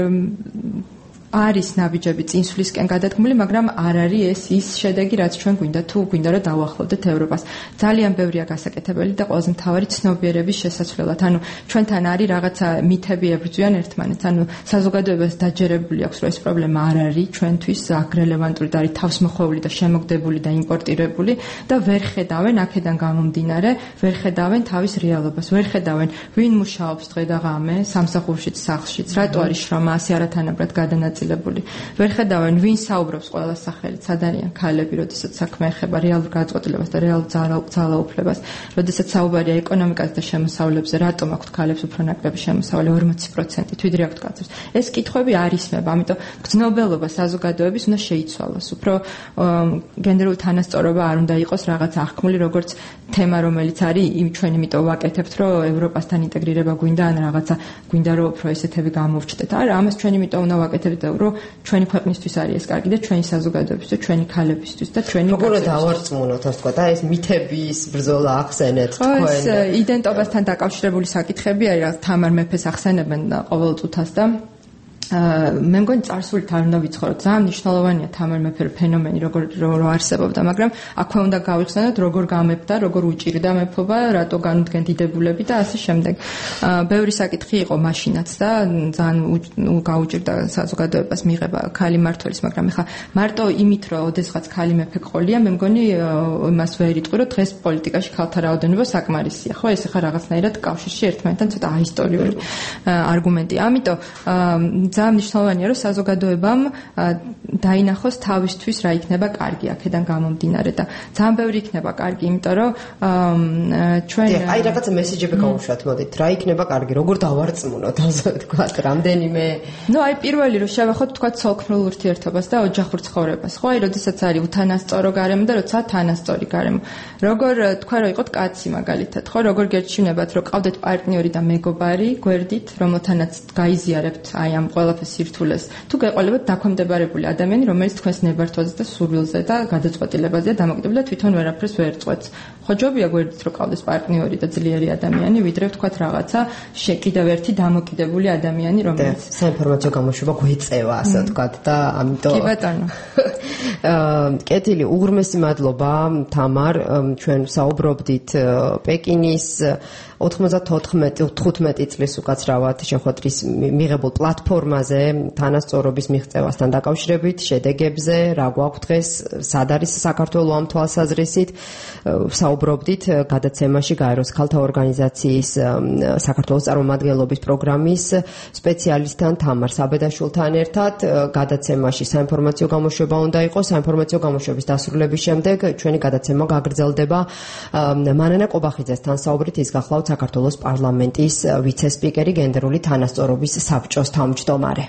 არის ნაბიჯები წინსვლისკენ გადადგმული, მაგრამ არ არის ეს ის შედეგი, რაც ჩვენ გვინდა თუ გვინდა რომ დავახლოვდეთ ევროპას. ძალიან ბევრია გასაკეთებელი და ყველაზე მთავარი ცნობიერების შესაცვლელად. ანუ ჩვენთან არის რაღაცა მითები ებრძვიან ერთმანეთს. ანუ საზოგადოებას დაჯერებული აქვს, რომ ეს პრობლემა არ არის ჩვენთვის აგრელევანტური და არის თავსმოხვეული და შემოგდებული და იმპორტირებული და ვერ ხედავენ აქედან გამომდინარე, ვერ ხედავენ თავის რეალობას, ვერ ხედავენ ვინ მუშაობს დღე და ღამე სამსახურშიც, სახლშიც, რატო არის შრომა ასე არათანაბრად გადანაწილებული. ვერ ხედავენ ვინ საუბრობს ყველა სახელით, სად არიან ქალები, როდესაც საქმე ეხება რეალურ გადაწყვეტილებას და რეალურ ძალაუფლებას, როდესაც საუბარია ეკონომიკაზე და შემოსავლებზე, რატომ აქვთ ქალებს უფრო ნაკლები შემოსავალი 40%, ვიდრე აქვთ კაცებს. ეს კითხვები არ ისმება, ამიტომ გრძნობელობა საზოგადოების უნდა შეიცვალოს. უფრო გენდერული თანასწორობა არ უნდა იყოს რაღაც აღქმული, როგორც თემა, რომელიც არის ჩვენ იმიტომ ვაკეთებთ, რომ ევროპასთან ინტეგრირება გვინდა, ან რაღაცა გვინდა, რომ უფრო ესეთები გამოვჩნდეთ. არა, ამას ჩვენ იმიტომ უნდა ვაკეთებთ, რომ ჩვენი ქვეყნისთვის არის ეს კარგი და ჩვენი საზოგადოებისთვის და ჩვენი ქალებისთვის და ჩვენი როგორ დავარწმუნოთ, ასე ვთქვათ, ეს მითების ბრძოლა ახსენეთ თქვენ. ეს იდენტობასთან დაკავშირებული საკითხები არის, თამარ მეფეს ახსენებენ ყოველ წუთას და მე მგონი წარსულით არ უნდა ვიცხოვროთ. ძალიან მნიშვნელოვანია თამარ მეფე ფენომენი, როგორ არსებობდა, მაგრამ აქვე უნდა გავიხსენოთ, როგორ გამეფდა, როგორ უჭირდა მეფობა, რატო განუდგენ დიდებულები და ასე შემდეგ. ბევრი საკითხი იყო მაშინაც და ძალიან გაუჭირდა საზოგადოებას მიღება ქალი მმართველის, მაგრამ ეხლა მარტო იმით, რომ ოდესღაც ქალი მეფე ყოლია, მე მგონი იმას ვერ იტყვი, რომ დღეს პოლიტიკაში ქალთა რაოდენობა საკმარისია. ხო, ეს ეხლა რაღაცნაირად კავშირში ერთმანეთთან ცოტა აისტორიული არგუმენტია. ამიტომ ძალიან მნიშვნელოვანია, რომ საზოგადოებამ დაინახოს თავისთვის რა იქნება კარგი აქედან გამომდინარე და ძალიან ბევრი იქნება კარგი, იმიტომ რომ ჩვენ აი რაღაცა მესეჯები გავუშვათ, მოდით, რა იქნება კარგი, როგორ დავარწმუნოთ, ასე ვთქვათ, რამდენიმე აი პირველი რომ შევახოთ, ვთქვათ, სოციალურ ურთიერთობას და ოჯახურ ცხოვრებას. ხო, აი როდესაც არის უთანასწორო გარემო და როცა თანასწორი გარემო. როგორ თქვა რომ იყოთ კაცი მაგალითად, ხო, როგორ გერჩივნებათ, რომ ყავდეთ პარტნიორი და მეგობარი, გვერდით, რომელთანაც გაიზიარებთ აი ამ ყველაფერს სირთულეს. თუ გეყოლებათ დაქვემდებარებული ადამიანი, რომელიც თქვენს ნებართვაზე და სურვილზე და გადაწყვეტილებაზეა დამოკიდებული და თვითონ ვერაფერს ვერ წყვეტს. ხო ჯობია გვერდით რომ ყავდეს პარტნიორი და ძლიერი ადამიანი, ვიდრე ვთქვათ რაღაცა კიდევ ერთი დამოკიდებული ადამიანი, რომელიც საინფორმაციო გამოშვება გვეწევა, ასე ვთქვათ და ამიტომ კი ბატონო. კეთილი, უღრმესი მადლობა თამარ, ჩვენ საუბრობდით პეკინის 94-15 წლის უკაცრავად შეხვედრის მიღებულ პლატფორმაზე თანასწორობის მიღწევასთან დაკავშირებით, შედეგებზე, რა გვაქვს დღეს, სად არის საქართველო ამ თვალსაზრისით, საუბრობდით გადაცემაში გაეროს ქალთა ორგანიზაციის საქართველოს წარმომადგენლობის პროგრამის სპეციალისტთან თამარ საბედაშვილთან ერთად. გადაცემაში საინფორმაციო გამოშვება უნდა იყოს, საინფორმაციო გამოშვების დასრულების შემდეგ ჩვენი გადაცემა გაგრძელდება. მანანა ყობახიძესთან საუბრით, ის გახლავთ საქართველოს პარლამენტის ვიცე-სპიკერი, გენდერული თანასწორობის საბჭოს თავმჯდომარე.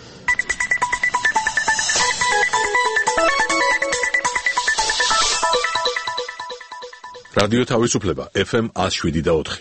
რადიო თავისუფლება FM 107.4.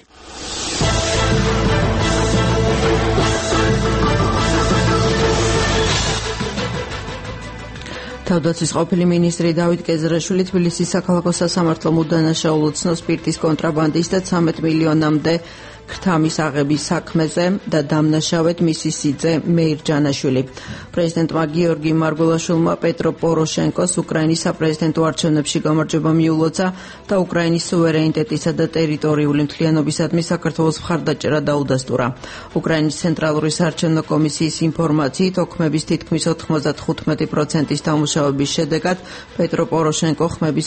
თავდაცვის ყოფილი მინისტრი დავით კეზრაშვილი თბილისის საქალაქო სასამართლო მუდანაშაულო ცნობს სპირტის კონტრაბანდის და 13 მილიონამდე ქრთამის აღების საქმეზე და დამნაშავედ მისი სიძე მეირ ჯანაშვილი. პრეზიდენტმა გიორგი მარგველაშვილმა პეტრო პოროშენკოს უკრაინის საპრეზიდენტო არჩევნებში გამარჯვება მიულოცა და უკრაინის სუვერენიტეტისა და ტერიტორიული მთლიანობისადმი საქართველოს მხარდაჭერა დაუდასტურა. უკრაინის ცენტრალური საარჩევნო კომისიის ინფორმაციით ოქმების თითქმის 95%-ის დამუშავების შედეგად პეტრო პოროშენკო ხმების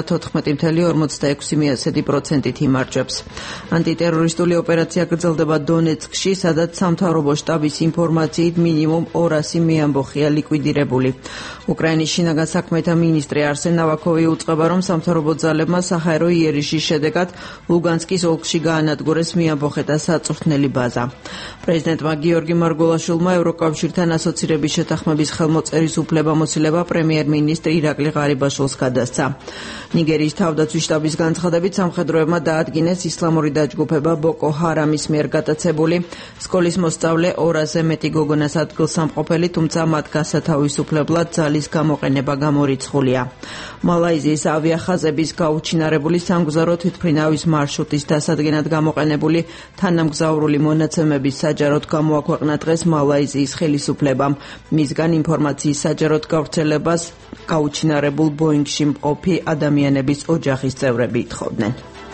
54.46%-ით იმარჯვებს. ანტიტერორისტული ოპერაცია გრძელდება დონეცკში, სადაც სამთავრობო შტაბის ინფორმაციით მინიმუმ 200 მეამბოხია ლიკვიდირებული. უკრაინის შინაგან საქმეთა მინისტრი არსენ ავაკოვი უწყება, რომ სამთავრობო ძალებმა საჰაერო იერიშის შედეგად ლუგანსკის ოლქში გაანადგურეს მეამბოხეთა საწვრთნელი ბაზა. პრეზიდენტმა გიორგი მარგველაშვილმა ევროკავშირთან ასოცირების შეთანხმების ხელმოწერის უფლებამოსილება პრემიერ-მინისტრ ირაკლი ღარიბაშვილს გადასცა. ნიგერიის თავდაცვის შტაბის განცხადებით სამხედროებმა დაადგინეს ისლამური დაჯგუფება ბოკო ჰარამის მიერ გატაცებული სკოლის მოსწავლე 200-ზე მეტი გოგონას ადგილსამყოფელი, თუმცა მათ გასათავისუფლებლად ძალის გამოყენება გამორიცხულია. მალაიზიის ავიახაზების გაუჩინარებული სამგზავრო თვითმფრინავის მარშრუტის დასადგენად გამოყენებული თანამგზავრული მონაცემების საჯაროდ გამოაქვეყნა დღეს მალაიზიის ხელისუფლებამ. მისგან ინფორმაციის საჯაროდ გავრცელებას გაუჩინარებულ ბოინგში მყოფი ადამიანების ოჯახის წევრები ითხოვდნენ.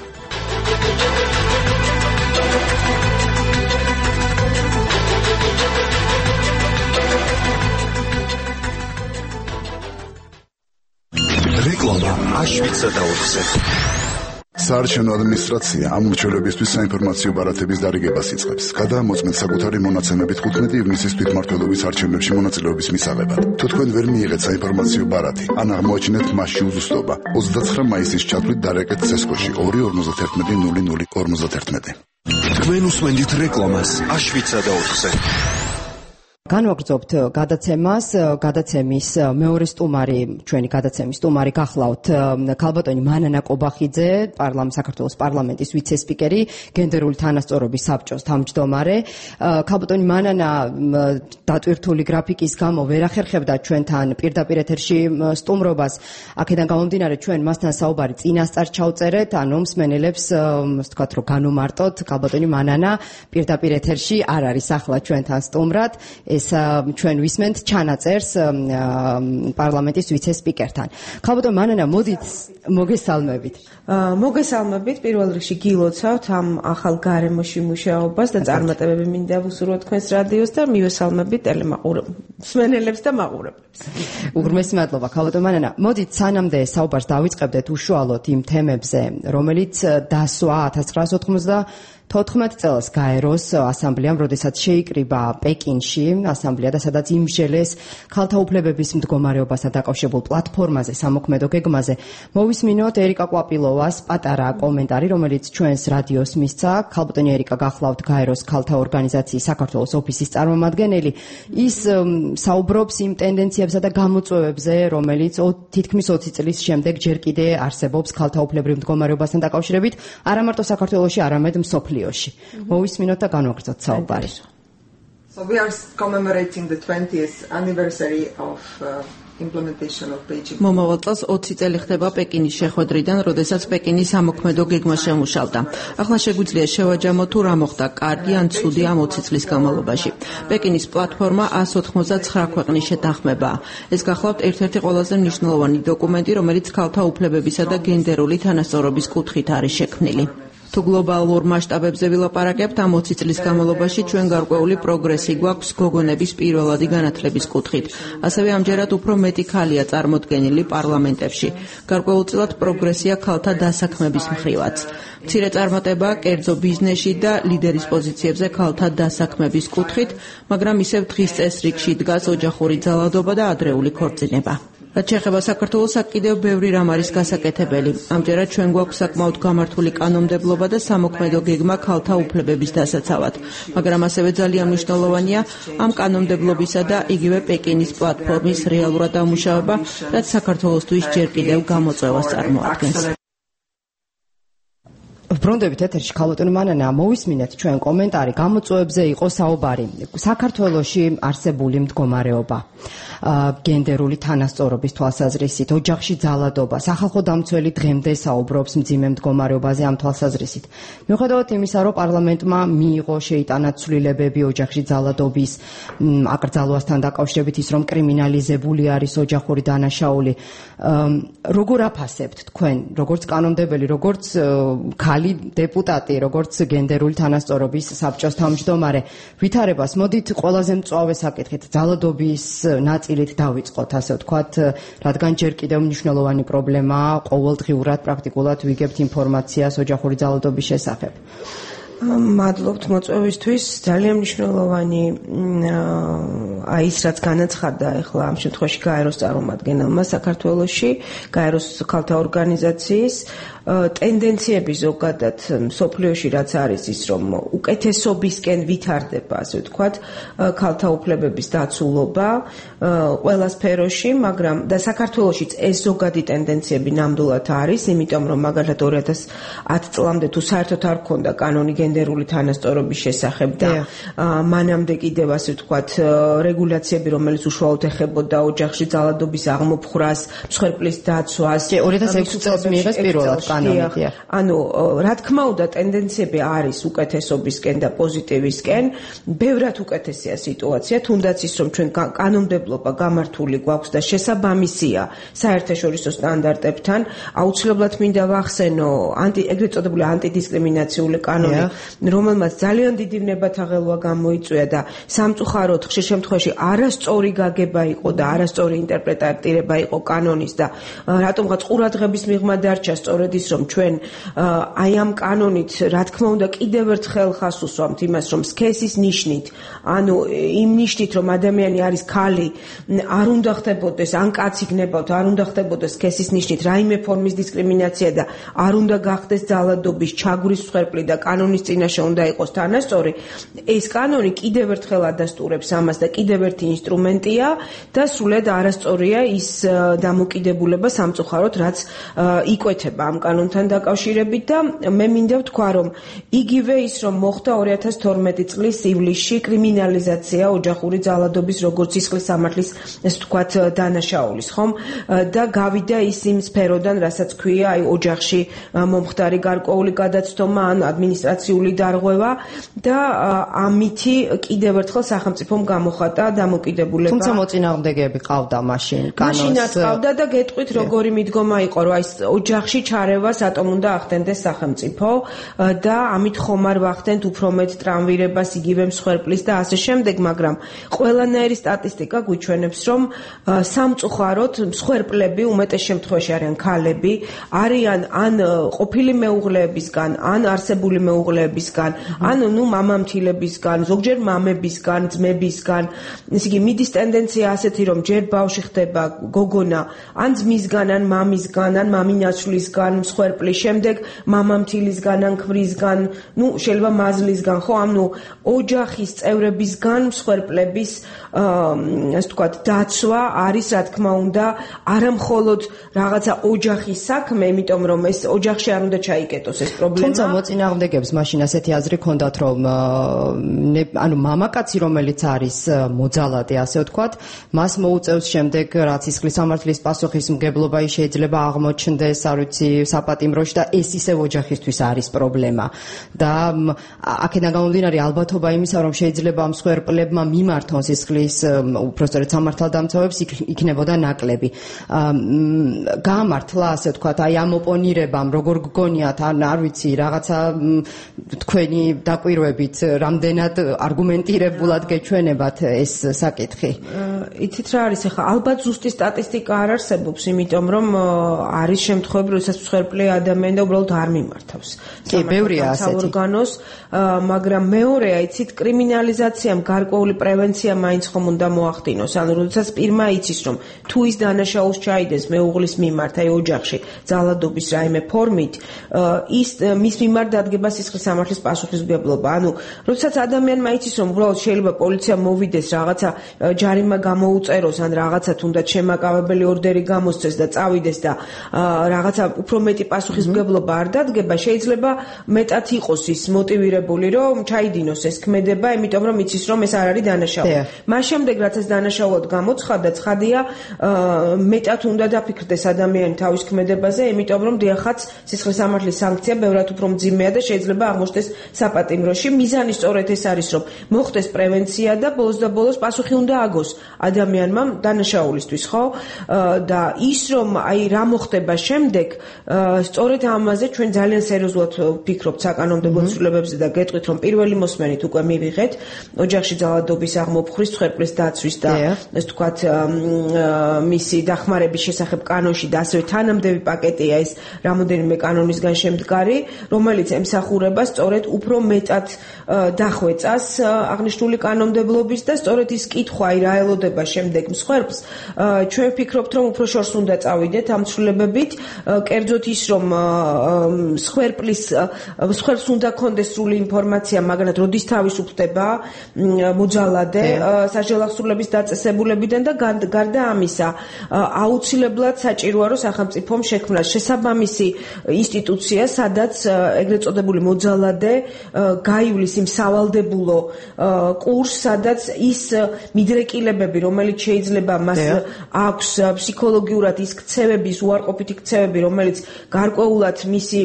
რეკლამა აშვიცა და ორზე. საარჩევნო ადმინისტრაცია ამ მრჩეველებისთვის საინფორმაციო ბარათების დარიგებას იწყებს. გადაამოწმეთ საკუთარი მონაცემებით 15 ივნისის თვითმმართველობის არჩევნებში მონაწილეობის მისაღებად. თუ თქვენ ვერ მიიღეთ საინფორმაციო ბარათი, ან აღმოაჩინეთ მასში უზუსტობა, 29 მაისის ჩათვლით დარეკეთ ცესკოში 2510051. თქვენ უსმენთ რეკლამას აშვიცა და ორზე. განვაგრძობთ გადაცემას, გადაცემის მეორე სტუმარი, ჩვენი გადაცემის სტუმარი გახლავთ ქალბატონი მანანა ყობახიძე, საქართველოს პარლამენტის ვიცე-სპიკერი, გენდერული თანასწორობის საბჭოს თავმჯდომარე. ქალბატონი მანანა დატვირთული გრაფიკის გამო ვერ ახერხებდა ჩვენთან პირდაპირ ეთერში სტუმრობას. აქედან გამომდინარე ჩვენ მასთან საუბარი წინასწარ ჩავწერეთ, ანუ მსმენელებს ვთქვათ რომ განუმარტოთ, ქალბატონი მანანა პირდაპირ ეთერში არ არის ახლა ჩვენთან სტუმრად. ეს ჩვენ ვისმენთ ჩანაწერს პარლამენტის ვიცე-სპიკერთან. ქალბატონ მანანა, მოდით მოგესალმებით. მოგესალმებით, პირველ რიგში გილოცავთ ამ ახალ გარემოში მუშაობას და წარმატებები მინდა ვუსურვოთ თქვენს რადიოს და მივესალმებით მსმენელებს და მაყურებლებს. უღრმესი მადლობა, ქალბატონ მანანა. მოდით სანამდე საუბარს დავიწყებდეთ უშუალოდ იმ თემებზე, რომელიც დასვა 1994 წელს გაეროს ასამბლეამ, როდესაც შეიკრიბა პეკინში ასამბლეა და სადაც იმსჯელეს ქალთა უფლებების მდგომარეობასთან დაკავშირებულ პლატფორმაზე, სამოქმედო გეგმაზე. მოვისმინოთ ერიკა კვაპილოვას პატარა კომენტარი, რომელიც ჩვენს რადიოს მისცა. ქალბატონი ერიკა გახლავთ გაეროს ქალთა ორგანიზაციის საქართველოს ოფისის წარმომადგენელი. ის საუბრობს იმ ტენდენციებსა და გამოწვევებზე, რომელიც თითქმის 20 წლის შემდეგ ჯერ კიდე არსებობს ქალთა უფლებრივ მდგომარეობასთან დაკავშირებით, არა მარტო საქართველოში, არამედ მსოფლიოში. მოვისმინოთ და განვაგრძოთ საუბარი. So we are commemorating the 20th anniversary of implementation of Beijing. მომავალ წელს 20 წელი ხდება პეკინის შეხვედრიდან, როდესაც პეკინი სამოქმედო გეგმა შემუშავდა. ახლა შეგვიძლია შევაჯამოთ თუ რა მოხდა კარგი ან ცუდი ამ 20 წლის განმავლობაში. პეკინის პლატფორმა 199 ქვეყნის შეთანხმებაა. ეს გახლავთ ერთ-ერთი ყველაზე მნიშვნელოვანი დოკუმენტი, რომელიც ქალთა უფლებებისა და გენდერული თანასწორობის კუთხით არის შექმნილი. თუ გლობალურ მასშტაბებზე ვილაპარაკებთ, ამ 20 წლის განმავლობაში ჩვენ გარკვეული პროგრესი გვაქვს გოგონების პირველადი განათლების კუთხით. ასევე ამჯერად უფრო მეტი ქალია წარმოდგენილი პარლამენტებში. გარკვეულწილად პროგრესია ქალთა დასაქმების მხრივაც. მცირე წარმატებაა კერძო ბიზნესში და ლიდერის პოზიციებზე ქალთა დასაქმების კუთხით, მაგრამ ისევ დღის წესრიგში დგას ოჯახური ძალადობა და ადრეული ქორწინება. რაც შეეხება საქართველოს, კიდევ ბევრი რამ არის გასაკეთებელი. ამჯერად ჩვენ გვაქვს საკმაოდ გამართული კანონმდებლობა და სამოქმედო გეგმა ქალთა უფლებების დასაცავად, მაგრამ ასევე ძალიან მნიშვნელოვანია ამ კანონმდებლობისა და იგივე პეკინის პლატფორმის რეალურად დამუშავება, რაც საქართველოსთვის ჯერ კიდევ გამოწვევას წარმოადგენს. ბრუნდებით ეთერში ქალბატონო მანანა, მოვისმინეთ ჩვენ კომენტარი, გამოწვევებზე იყო საუბარი. საქართველოში არსებული მდგომარეობა, გენდერული თანასწორობის თვალსაზრისით, ოჯახში ძალადობა, სახალხო დამცველი დღემდე საუბრობს მძიმე მდგომარეობაზე ამ თვალსაზრისით. მიუხედავად იმისა, რომ პარლამენტმა მიიღო შეიტანა ცვლილებები ოჯახში ძალადობის აკრძალვასთან დაკავშირებით, ის რომ კრიმინალიზებული არის ოჯახური დანაშაული, როგორ აფასებთ თქვენ, როგორც კანონმდებელი, როგორც ქალი დეპუტატი, როგორც გენდერული თანასწორობის საბჭოს თავმჯდომარე, ვითარებას მოდით ყველაზე მწვავე საკითხით, ძალადობის ნაწილით დავიწყოთ, ასე ვთქვათ, რადგან ჯერ კიდევ მნიშვნელოვანი პრობლემაა, ყოველდღიურად პრაქტიკულად ვიგებთ ინფორმაციას ოჯახური ძალადობის შესახებ. მადლობთ მოწვევისთვის, ძალიან მნიშვნელოვანი აი ის რაც განაცხადა ახლა ამ შემთხვევაში გაეროს წარმომადგენელმა საქართველოში, გაეროს ქალთა ორგანიზაციის ტენდენციები ზოგადად მსოფლიოში რაც არის ის რომ უკეთესობისკენ ვითარდება, ასე ვთქვათ, ქალთა უფლებების დაცულობა ყველა სფეროში, მაგრამ და საქართველოშიც ეს ზოგადი ტენდენციები ნამდვილად არის, იმიტომ რომ მაგალითად 2010 წლამდე თუ საერთოდ არ ქონდა კანონი გენდერული თანასწორობის შესახებ და მანამდე კიდევ ასე ვთქვათ რეგულაციები, რომელიც უშუალოდ ეხებოდა ოჯახში ძალადობის აღმოფხვრას, მსხვერპლის დაცვას. 2006 წელს მიიღეს პირველად კანონი. ანუ რა თქმა უნდა ტენდენციები არის უკეთესობისკენ და პოზიტივისკენ, ბევრად უკეთესია სიტუაცია, თუნდაც ის რომ ჩვენ კანონმდებლობა გამართული გვაქვს და შესაბამისია საერთაშორისო სტანდარტებთან, აუცილებლად მინდა ვახსენო ეგრეთ წოდებული ანტიდისკრიმინაციული კანონი, რომელმაც ძალიან დიდი ვნებათაღელვა გამოიწვია და სამწუხაროდ ხშირ შემთხვევაში არასწორი გაგება იყო და არასწორი ინტერპრეტირება იყო კანონის და რატომღაც ყურადღების მიღმა დარჩა სწორედ ის რომ ჩვენ აი ამ კანონით რა თქმა უნდა კიდევ ერთხელ ხას უსვამთ იმას რომ სქესის ნიშნით, ანუ იმ ნიშნით რომ ადამიანი არის ქალი, არ უნდა ხდებოდეს ან კაცი გნებავთ, არ უნდა ხდებოდეს სქესის ნიშნით რაიმე ფორმის დისკრიმინაცია და არ უნდა გახდეს ძალადობის, ჩაგვრის მსხვერპლი და კანონის წინაშე უნდა იყოს თანასწორი. ეს კანონი კიდევ ერთხელ ადასტურებს ამას და კიდევ ერთი ინსტრუმენტია და სრულად არასწორია ის დამოკიდებულება სამწუხაროდ რაც იკვეთება ამ კანონთან დაკავშირებით და მე მინდა ვთქვა რომ იგივე ის რომ მოხდა 2012 წლის ივლისში კრიმინალიზაცია ოჯახური ძალადობის როგორც სისხლის სამართლის ეს ვთქვათ დანაშაულის, ხომ? და გავიდა ის იმ სფეროდან, რასაც ქვია აი ოჯახში მომხდარი გარკვეული გადაცდომა ან ადმინისტრაციული დარღვევა და ამითი კიდევ ერთხელ სახელმწიფომ გამოხატა დამოკიდებულება. თუმცა მოწინააღმდეგეები ყავდა მაშინ კანონს. მაშინაც ყავდა და გეტყვით როგორი მიდგომა იყო, რომ აი ოჯახში ჩარევას ატომ უნდა ახდენდეს სახელმწიფო და ამით ხომ არ ვახდენთ უფრო მეტ ტრამვირებას, იგივე მსხვერპლის და ასე შემდეგ, მაგრამ ყველანაირი სტატისტიკა გვიჩვენებს, რომ სამწუხაროდ მსხვერპლები უმეტეს შემთხვევაში არიან ქალები, არიან ან ყოფილი მეუღლეებისგან, ან არსებული მეუღლეებისგან, ან ნუ მამამთილებისგან, ზოგჯერ მამებისგან, ძმებისგან. ესე იგი მიდის ტენდენცია ასეთი, რომ ჯერ ბავშვი ხდება გოგონა, ან ძმისგან, ან მამისგან, ან მამინაცვლისგან, მსხვერპლის, შემდეგ მამამთილისგან ან ქმრისგან, შეიძლება მაზლისგან, ხო, ოჯახის წევრებისგან მსხვერპლების ასე ვთქვათ, დაცვა არის რა თქმა უნდა არამხოლოდ რაღაცა ოჯახის საქმე, იმიტომ რომ ეს ოჯახში არ უნდა ჩაიკეტოს ეს პრობლემა. თუმცა მოწინააღმდეგებს მაშინ ასეთი აზრი ჰქონდათ, რომ მამაკაცი, რომელიც არის მოძალადე, ასე ვთქვათ, მას მოუწევს შემდეგ, რაც სისხლის სამართლის პასუხისმგებლობა შეიძლება აღმოჩნდეს, არ ვიცი, საპატიმროში და ეს ისევ ოჯახისთვის არის პრობლემა. და აქედან გამომდინარე ალბათობა იმისა, რომ შეიძლება მსხვერპლებმა მიმართონ სისხლის უпростоრეთ სამართალდამცავებს იქნებოდა ნაკლები. გაამართლა, ასე ვთქვათ, აი ამ ოპონირებამ, როგორ გგონიათ, არ ვიცი, რაღაცა თქვენი დაკვირვებით, რამდენად არგუმენტირებულად გეჩვენებათ ეს საკითხი? იცით რა არის ახლა, ალბათ ზუსტი სტატისტიკა არ არსებობს, იმიტომ რომ არის შემთხვევები, როდესაც მსხვერპლი ადამიანი და უბრალოდ არ მიმართავს. კი, ბევრია ასეთი. ორგანოს, მაგრამ მეორეა, იცით, კრიმინალიზაციამ გარკვეული პრევენცია მაინც ხომ უნდა მოახდინოს. ანუ როდესაც პირმა იცის, რომ თუ ის დანაშაულს ჩაიდეს მეუღლის მიმართ, აი ოჯახში, ძალადობის რაიმე ფორმით, მის მიმართ დადგება სისხლის სამართლის პასუხისმგებლობა. ანუ როდესაც ადამიანმა იცის, რომ უბრალოდ შეიძლება პოლიცია მოვიდეს, რაღაცა ჯარიმა გამოუწეროს, ან რაღაცა თუნდაც შემაკავებელი ორდერი გამოსცეს და წავიდეს და რაღაცა უფრო მეტი პასუხისმგებლობა არ დადგება, შეიძლება მეტად იყოს ის მოტივირებული, რომ ჩაიდინოს ეს ქმედება, იმიტომ რომ იცის, რომ ეს არ არის დანაშაული. მას შემდეგ, რაც ეს დანაშაულად გამოცხადდა, ცხადია, მეტად უნდა დაფიქრდეს ადამიანი თავის ქმედებაზე, იმიტომ რომ დიახაც სისხლის სამართლის სანქცია ბევრად უფრო მძიმეა და შეიძლება აღმოჩნდეს საპატიმროში. მიზანი სწორედ ეს არის, რომ მოხდეს პრევენცია და ბოლოს და ბოლოს პასუხი უნდა აგოს ადამიანმა დანაშაულისთვის, ხო? და ის რომ აი რა მოხდება შემდეგ, სწორედ ამაზე ჩვენ ძალიან სერიოზულად ვფიქრობთ საკანონმდებლო ცვლილებებზე და გეტყვით, რომ პირველი მოსმენით უკვე მივიღეთ ოჯახში ძალადობის აღმოფხვრის, მსხვერპლის დაცვის და ასე ვთქვათ, მისი დახმარების შესახებ კანონში და ასევე თანამდები პაკეტია ეს რამოდენიმე კანონისგან შემდგარი, რომელიც ემსახურება სწორედ უფრო მეტად დახვეწას აღნიშნული კანონმდებლობის და სწორედ ის კითხვა, აი რა ელოდება შემდეგ მსხვერპლს, ჩვენ ვფიქრობთ, რომ უფრო შორს უნდა წავიდეთ ამ ცვლილებებით, კერძოდ ის, რომ მსხვერპლს უნდა ქონდეს სრული ინფორმაცია, მაგრამ როდის თავისუფლდება მოძალადე საჯელახსრულების დაწესებულებიდან და გარდა ამისა, აუცილებლად საჭიროა, რომ სახელმწიფომ შექმნას შესაბამისი ინსტიტუცია, სადაც ეგრეთ წოდებული მოძალადე გაივლის იმ სავალდებულო კურსს, სადაც ის მიდრეკილებები, რომელიც შეიძლება მას აქვს ფსიქოლოგიურად ის ქცევების, უარყოფითი ქცევები, რომელიც გარკვეულად მისი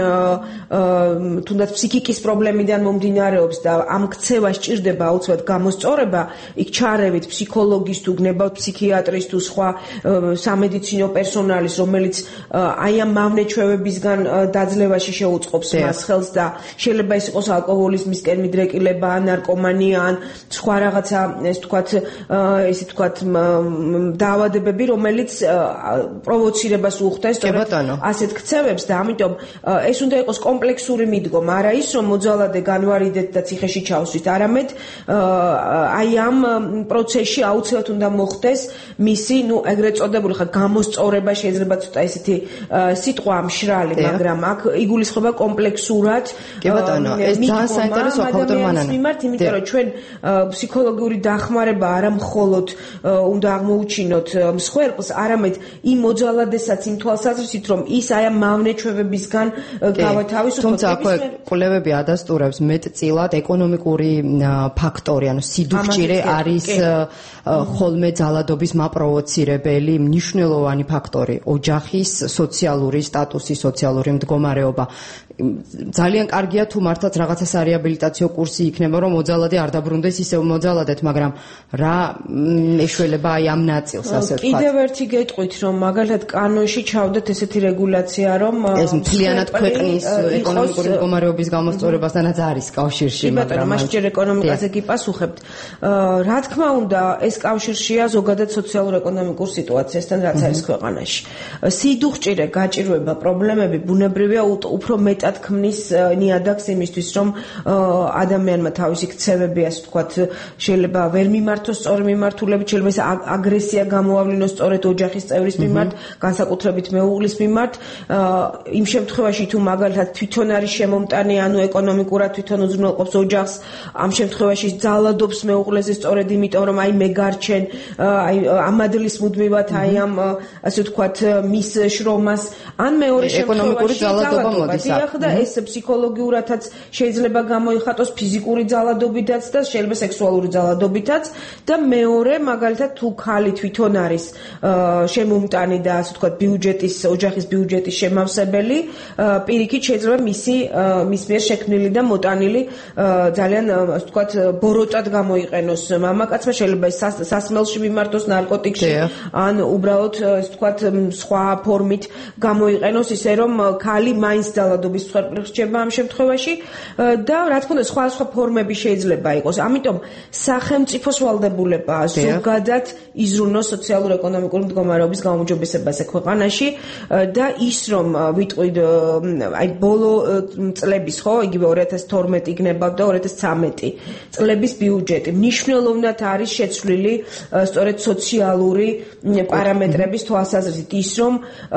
თუნდაც ფსიქიკის პრობლემიდან მომდინარეობს და ამ ქცევას ჭირდება აუცილებლად გამოსწორება, იქ ჩარევით ფსიქოლოგის თუ გნებავთ ფსიქიატრის თუ სხვა სამედიცინო პერსონალის, რომელიც აი ამ მავნეჩვევებისგან დაძლევაში შეუწყობს მას ხელს და შეიძლება ეს იყოს ალკოჰოლიზმისკენ მიდრეკილება, ნარკომანია, ან სხვა რაღაცა, ესე ვთქვათ, დაავადებები, რომელიც პროვოცირებას უხდეს ასეთ ქცევებს და ამიტომ ეს უნდა იყოს კომპლექსური მიდგომა, არა ის, რომ მოძალადე განვარიდეთ და ციხეში ჩავსვით, არამედ აი ამ პროცესში აუცილებლად უნდა მოხდეს მისი, ეგრეთ წოდებული გამოსწორება, შეიძლება ცოტა ესეთი სიტყვა მშრალი, მაგრამ აქ იგულისხმება კომპლექსურად. კი ბატონო, ეს ძალიან საინტერესოა ქავდორმანანა. იმიტომ რომ ჩვენ ფსიქოლოგიური დახმარება არა მხოლოდ უნდა აღმოუჩინოთ მსხვერპლს, არამედ იმ მოძალადესაც იმ თვალსაზრისით, რომ ის აი ამ მავნეჩვევებისგან გავათავისუფლოთ. თუმცა აქვე კვლევები ადასტურებს მეტწილად ეკონომიკური ფაქტორი, ანუ სიდუქჭირე არის ხოლმე ძალადობის მაპროვოცირებელი მნიშვნელოვანი ფაქტორი, ოჯახის სოციალური სტატუსი, სოციალური მდგომარეობა. ძალიან კარგია თუ მართლაც რაღაცა სარეაბილიტაციო კურსი იქნება, რომ მოძალადე არ დაბრუნდეს ისევ მოძალადეთ, მაგრამ რა ეშველება აი ამ ნაწილს, ასე ვთქვათ. კიდევ ერთი გეტყვით, რომ მაგალითად კანონში ჩავდეთ ესეთი რეგულაცია, რომ ეს მთლიანად ქვეყნის ეკონომიკური მდგომარეობის გამოსწორებასთანაც არის კავშირში, მაგრამ მას ჯერ ეკონომიკაზე გიპასუხებთ. რა თქმა უნდა, ეს კავშირშია ზოგადად სოციალურ-ეკონომიკურ სიტუაციასთან, რაც არის ქვეყანაში. სიდუხჭირე, გაჭირვება, პრობლემები ბუნებრივია უფრო მეტად მეტად ქმნის ნიადაგს იმისთვის, რომ ადამიანმა თავისი ქცევები, ასე ვთქვათ, შეიძლება ვერ მიმართოს სწორი მიმართულებით, შეიძლება აგრესია გამოავლინოს სწორედ ოჯახის წევრის მიმართ, განსაკუთრებით მეუღლის მიმართ. იმ შემთხვევაში თუ მაგალითად თვითონ არის შემომტანი, ანუ ეკონომიკურად თვითონ უზრუნველყოფს ოჯახს, ამ შემთხვევაში ძალადობს მეუღლეზე სწორედ იმიტომ, რომ აი მე გარჩენ, აი ამადლის მუდმივად აი ამ ასე ვთქვათ მის შრომას, ან მეორე ეკონომიკური ძალადობა მოდის. და ეს ფსიქოლოგიურადაც შეიძლება გამოიხატოს, ფიზიკური ძალადობითაც და შეიძლება სექსუალური ძალადობითაც და მეორე მაგალითად თუ ქალი თვითონ არის შემომტანი და ასე ვთქვათ ბიუჯეტის ოჯახის ბიუჯეტის შემავსებელი, პირიქით შეიძლება მის მიერ შექმნილი და მოტანილი ძალიან ასე ვთქვათ ბოროტად გამოიყენოს მამაკაცმა, შეიძლება სასმელში მიმართოს, ნარკოტიკში ან უბრალოდ ასე ვთქვათ სხვა ფორმით გამოიყენოს, ისე რომ ქალი მაინც ძალადობის მსხვერპლი რჩება ამ შემთხვევაში და რა თქმა უნდა სხვა ფორმები შეიძლება იყოს. ამიტომ სახელმწიფოს ვალდებულებაა ზოგადად იზრუნოს სოციალურ-ეკონომიკური მდგომარეობის გაუმჯობესებაზე ქვეყანაში და ის რომ ვიტყვით აი ბოლო წლების ხო, იგივე 2012 იქნება და 2013 წლების ბიუჯეტი მნიშვნელოვნად არის შეცვლილი სწორედ სოციალური პარამეტრების თვალსაზრისით, ის რომ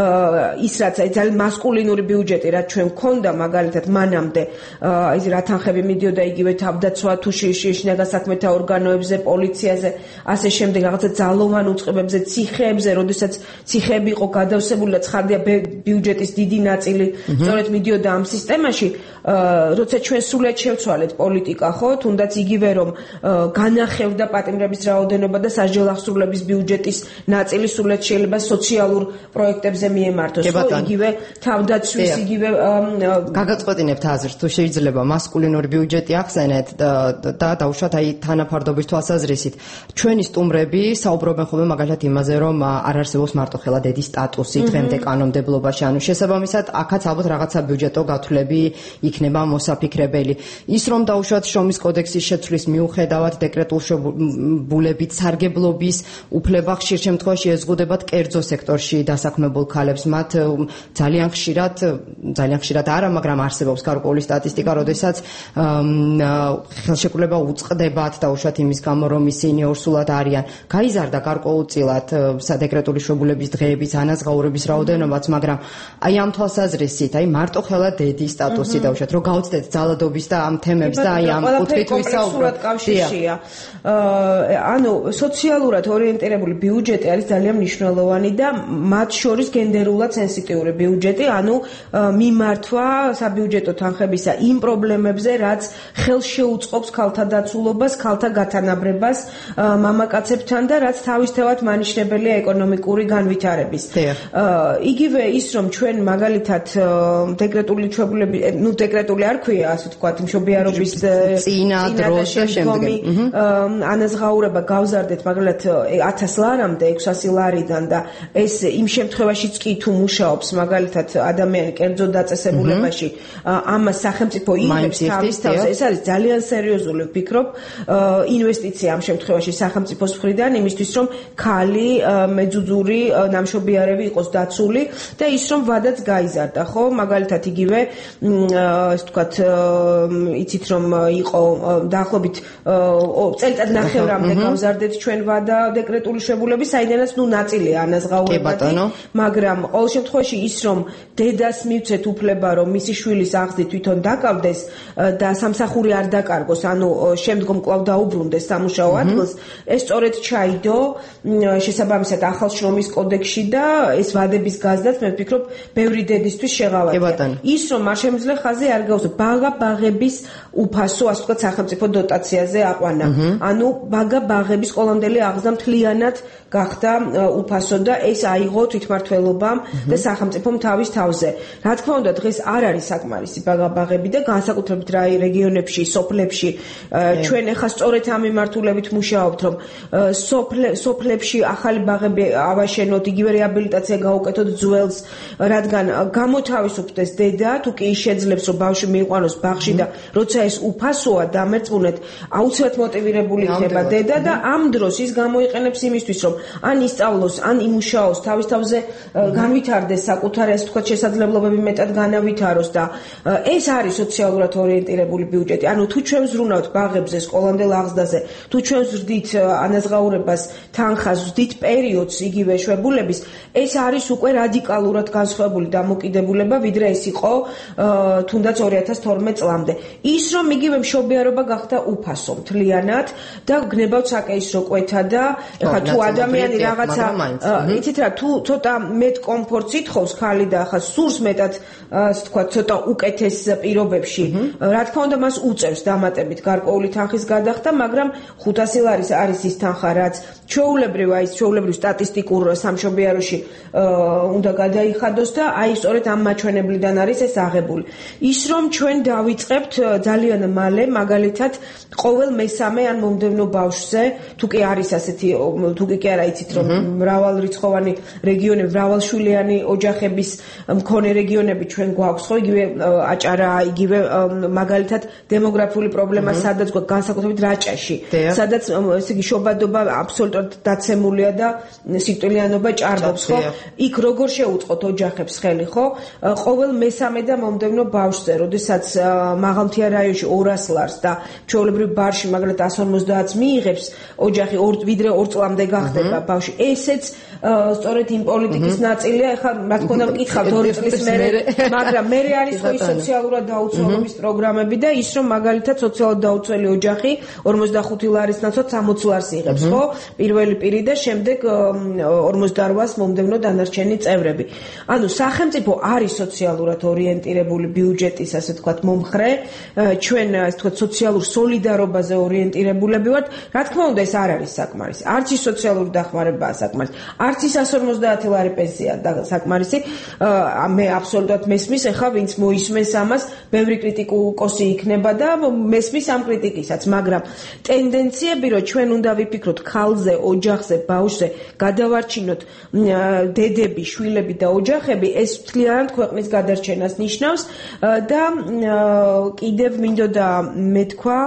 ის რაც აი ძალიან მასკულინური ბიუჯეტი რაც ჩვენ გვქონდა მაგალითად მანამდე აი რა თანხები მიდიოდა იგივე თავდაცვა თუ შინაგან საქმეთა ორგანოებზე, პოლიციაზე, ასე შემდეგ რაღაცა ძალოვან უწყებებზე, ციხეებზე, როდესაც ციხეები იყო გადავსებული და ცხადია ბიუჯეტის დიდი ნაწილი სწორედ მიდიოდა ამ სისტემაში, როცა ჩვენ სულად შევცვალეთ პოლიტიკა, ხო, თუნდაც იგივე რომ განახევდა პატიმრების რაოდენობა და სასჯელ აღსრულების ბიუჯეტის ნაწილი სულად შეიძლება სოციალურ პროექტებზე მიემართოს, ხო, იგივე თავდაცვის, იგივე გაგაწყვეტინებთ აზრს, თუ შეიძლება მასკულინური ბიუჯეტი ახსენეთ და დაუშვათ აი თანაფარდობის თვალსაზრისით. ჩვენი სტუმრები საუბრობენ ხოლმე მაგალითად იმაზე, რომ არ არსებობს მარტოხელა დედის სტატუსი დღემდე კანონმდებლობაში, ანუ შესაბამისად აქაც ალბათ რაღაცა ბიუჯეტო გათვლები იქნება მოსაფიქრებელი. ის რომ დაუშვათ შრომის კოდექსის შეცვლის მიუხედავად დეკრეტულ შობულებით სარგებლობის უფლება ხშირ შემთხვევაში ეზღუდებათ კერძო სექტორში დასაქმებულ ქალებს, მათ ძალიან ხშირად არა, მაგრამ არსებობს გარკვეული სტატისტიკა, როდესაც ხელშეკრულება უწყდებათ დაუშვათ იმის გამო, რომ ისინი ორსულად არიან. გაიზარდა გარკვეულწილად სადეკრეტული შობულების დღეების ანაზღაურების რაოდენობაც, მაგრამ აი ამ თვალსაზრისით, აი მარტო ხელა დედის სტატუსი დაუშვათ, რომ გავუცდეთ ძალადობის და ამ თემებს და აი ამ კუთხით ვისაუბროთ. ანუ სოციალურად ორიენტირებული ბიუჯეტი არის ძალიან მნიშვნელოვანი და მათ შორის გენდერულად სენსიტიური ბიუჯეტი, ანუ მიმართვა საბიუჯეტო თანხებისა იმ პრობლემებზე, რაც ხელშეუწყობს ქალთა დაცულობას, ქალთა გათანაბრებას მამაკაცებთან და რაც თავისთავად მანიშნებელია ეკონომიკური განვითარების. იგივე ის რომ ჩვენ მაგალითად დეკრეტული ჩვეულები, ნუ დეკრეტული არ ქვია, ასე ვთქვათ, მშობიარობის წინა დროს და შემდგომ ანაზღაურება გავზარდეთ მაგალითად 1000 ლარამდე 600 ლარიდან და ეს იმ შემთხვევაშიც კი თუ მუშაობს მაგალითად ადამიანი კერძო დაწესებულებაში ამას სახელმწიფო იღებს თავის თავს, ეს არის ძალიან სერიოზული ვფიქრობ ინვესტიცია ამ შემთხვევაში სახელმწიფოს მხრიდან იმისთვის რომ ქალი მეძუძური ნამშობიარები იყოს დაცული და ის რომ ვადაც გაიზარდა, ხო, მაგალითად იგივე ასე ვთქვათ იცით რომ იყო დაახლოებით წელიწად ნახევრამდე გავზარდეთ ჩვენ ვადა დეკრეტული შებულების, საიდანაც ნუ ნაწილია ანაზღაურებადი, მაგრამ ყოველ შემთხვევაში ის რომ დედას მივცეთ უფლება რომ მისი შვილის აღზრდით თვითონ დაკავდეს და სამსახური არ დაკარგოს, ანუ შემდგომ კვლავ დაუბრუნდეს სამუშაო ადგილს, ეს სწორედ ჩაიდო შესაბამისად ახალ შრომის კოდექსში და ეს ვადების გაზდაც მე ვფიქრობ ბევრი დედისთვის შეღავათია. ის რომ არ შემიძლია ხაზი არ გაუსვა ბაღების უფასო, ასე ვთქვათ, სახელმწიფო დოტაციაზე აყვანა. ანუ ბაღების ყოლამდელი აღზრდა მთლიანად გახდა უფასო და ეს აიღო თვითმმართველობამ და სახელმწიფომ თავის თავზე. რა თქმა უნდა, დღეს არ არის საკმარისი ბაღები და განსაკუთრებით რა რეგიონებში, სოფლებში ჩვენ ახლა სწორედ ამ მიმართულებით მუშაობთ, რომ სოფლებში ახალი ბაღები ავაშენოთ, იგივე რეაბილიტაცია გაუკეთოთ ძველს, რადგან გამოთავისუფლდეს დედა, თუ კი შეძლებს რომ ბავშვი მიიყვანოს ბაღში და როცა ეს უფასოა დამერწმუნეთ, აუცილებლად მოტივირებული ხდება დედა და ამ დროს ის გამოიყენებს იმისთვის, რომ ან ისწავლოს, ან იმუშაოს, თავის თავზე განვითარდეს საკუთარი ასე ვთქვათ შესაძლებლობები მეტად განავითაროს გავითაროს და ეს არის სოციალურად ორიენტირებული ბიუჯეტი. ანუ თუ ჩვენ ვზრუნავთ ბაღებზე, სკოლამდელ აღზრდაზე, თუ ჩვენ ვზრდით ანაზღაურებას, თანხას, ვზდით პერიოდს იგივე შვებულების, ეს არის უკვე რადიკალურად განსხვავებული დამოკიდებულება, ვიდრე ეს იყო თუნდაც 2012 წლამდე. ის რომ იგივე მშობიარობა გახდა უფასო მთლიანად და გნებავთ საკეისრო კვეთა და ხა თუ ადამიანი რაღაცა იცით რა თუ ცოტა მეტ კომფორტს ითხოვს ხალი და ხა სურს მეტად ასე თქვა ცოტა უკეთეს პირობებში რა თქმა უნდა მას უწევს დამატებით გარკვეული თანხის გადახდა მაგრამ 500 ლარის არის ის თანხა რაც ჩვეულებრივ სტატისტიკურ სამშობიაროში უნდა გადაიხადოს და აი სწორედ ამ მაჩვენებლიდან არის ეს აღებული ის რომ ჩვენ დავიწყებთ ძალიან მალე მაგალითად ყოველ მესამე ან მომდევნო ბავშვზე თუ კი არის ასეთი თუ კი არა იცით რომ მრავალრიცხოვანი რეგიონები მრავალშვილიანი ოჯახების მქონე რეგიონები ჩვენ გვაქვს ხო იგივე აჭარა იგივე მაგალითად დემოგრაფიული პრობლემა სადაც გვაქვს განსაკუთრებით რაჭაში სადაც ესე იგი შობადობა აბსოლუტურად დაცემულია და სიკვდილიანობა ჭარბობს ხო იქ როგორ შეუწყოთ ოჯახებს ხელი ხო ყოველ მესამე და მომდევნო ბავშვზე როდესაც მაღალმთიან რაიონში 200 ლარს და ჩვეულებრივ ბარში მაგალითად 150-ს მიიღებს ოჯახი ვიდრე 2 წლამდე გახდება ბავშვი ესეც სწორედ იმ პოლიტიკის ნაწილია ეხლა რა თქმა უნდა მკითხავთ 2 წლის მერე მაგრამ მე არის ხო ის სოციალურად დაუცველობის პროგრამები და ის რომ მაგალითად სოციალურად დაუცველი ოჯახი 45 ლარის ნაცვლად 60 ლარს იღებს ხო პირველი პირი და შემდეგ 48-ს მომდევნო დანარჩენი წევრები ანუ სახელმწიფო არის სოციალურად ორიენტირებული ბიუჯეტის ასე ვთქვათ მომხრე ჩვენ ასე ვთქვათ სოციალურ სოლიდარობაზე ორიენტირებულები ვართ რა თქმა უნდა ეს არ არის საკმარისი არც ის სოციალური დახმარებაა საკმარისი არც ის 150 ლარი პენსია და საკმარისი მე აბსოლუტურად მესმის ეხა ვინც მოისმენს ამას ბევრი კრიტიკოსი იქნება და მესმის ამ კრიტიკისაც მაგრამ ტენდენციები რომ ჩვენ უნდა ვიფიქროთ ქალზე ოჯახზე ბავშვზე გადავარჩინოთ დედები შვილები და ოჯახები ეს მთლიანად ქვეყნის გადარჩენას ნიშნავს და კიდევ მინდოდა მეთქვა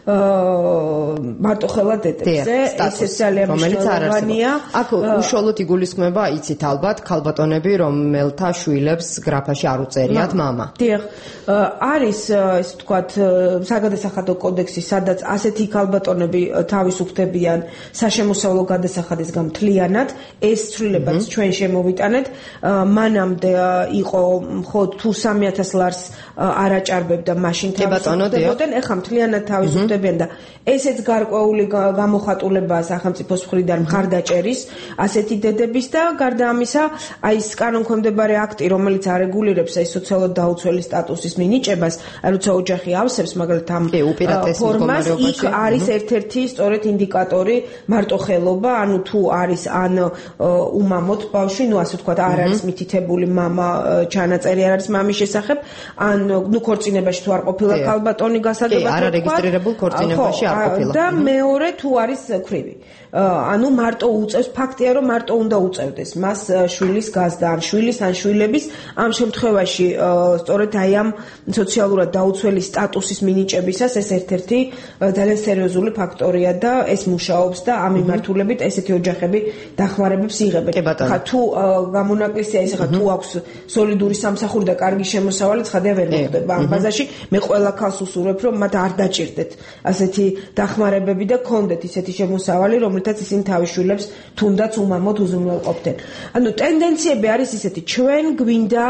მარტოხელა დედებზე ეს ძალიან მნიშვნელოვანია აქ უშუალოდ იგულისხმება იცით ალბათ ქალბატონები რომელთა შვილებს გრაფაში არ უწერიათ მამა დიახ არის ეს ვთქვათ საგადასახადო კოდექსი სადაც ასეთი ქალბატონები თავისუფლებიან საშემოსავლო გადასახადისგან მთლიანად ეს ცვლილებაც ჩვენ შემოვიტანეთ მანამდე იყო მხოლოდ თუ 3000 ლარს არ აჭარბებდა მაშინ თავისუფლებდნენ ეხლა მთლიანად თავისუფლებიან და ესეც გარკვეული გამოხატულებაა სახელმწიფოს მხრიდან მხარდაჭერის ასეთი დედების და გარდა ამისა აი ეს კანონქვემდებარე აქტი რომელიც არეგულირებს აი სოციალურად დაუცველი სტატუსის მინიჭებას აი როცა ოჯახი ავსებს მაგალითად ამ ფორმას იქ არის ერთ-ერთი სწორედ ინდიკატორი მარტოხელობა ანუ თუ არის ან უმამოდ ბავშვი ნუ ასე ვთქვათ არ არის მითითებული მამა ჩანაწერი არ არის მამის შესახებ ან ნუ ქორწინებაში თუ არ ყოფილა ქალბატონი გასაგებად არ არეგისტრირებულ ქორწინებაში არ ყოფილა და მეორე თუ არის ქვრივი ანუ მარტო უწევს ფაქტია რომ მარტო უნდა უწევდეს მას შვილის გაზდა ან შვილის ან შვილების ამ შემთხვევაში სწორედ აი ამ სოციალურად დაუცველი სტატუსის მინიჭებისას ეს ერთ-ერთი ძალიან სერიოზული ფაქტორია და ეს მუშაობს და ამ მიმართულებით ესეთი ოჯახები დახმარებებს იღებენ ხა თუ გამონაკლისია ეს ხა თუ აქვს სოლიდური სამსახური და კარგი შემოსავალი ცხადია ვერ მოხდება ამ ბაზაში მე ყველა ქალს უსურვებ რომ მათ არ დაჭირდეთ ასეთი დახმარებები და გქონდეთ ისეთი შემოსავალი რომელთაც ისინი თავის შვილებს თუნდაც უმამოდ უზრუნველყოფდნენ ანუ ტენდენციები არის ისეთი ჩვენ გვინდა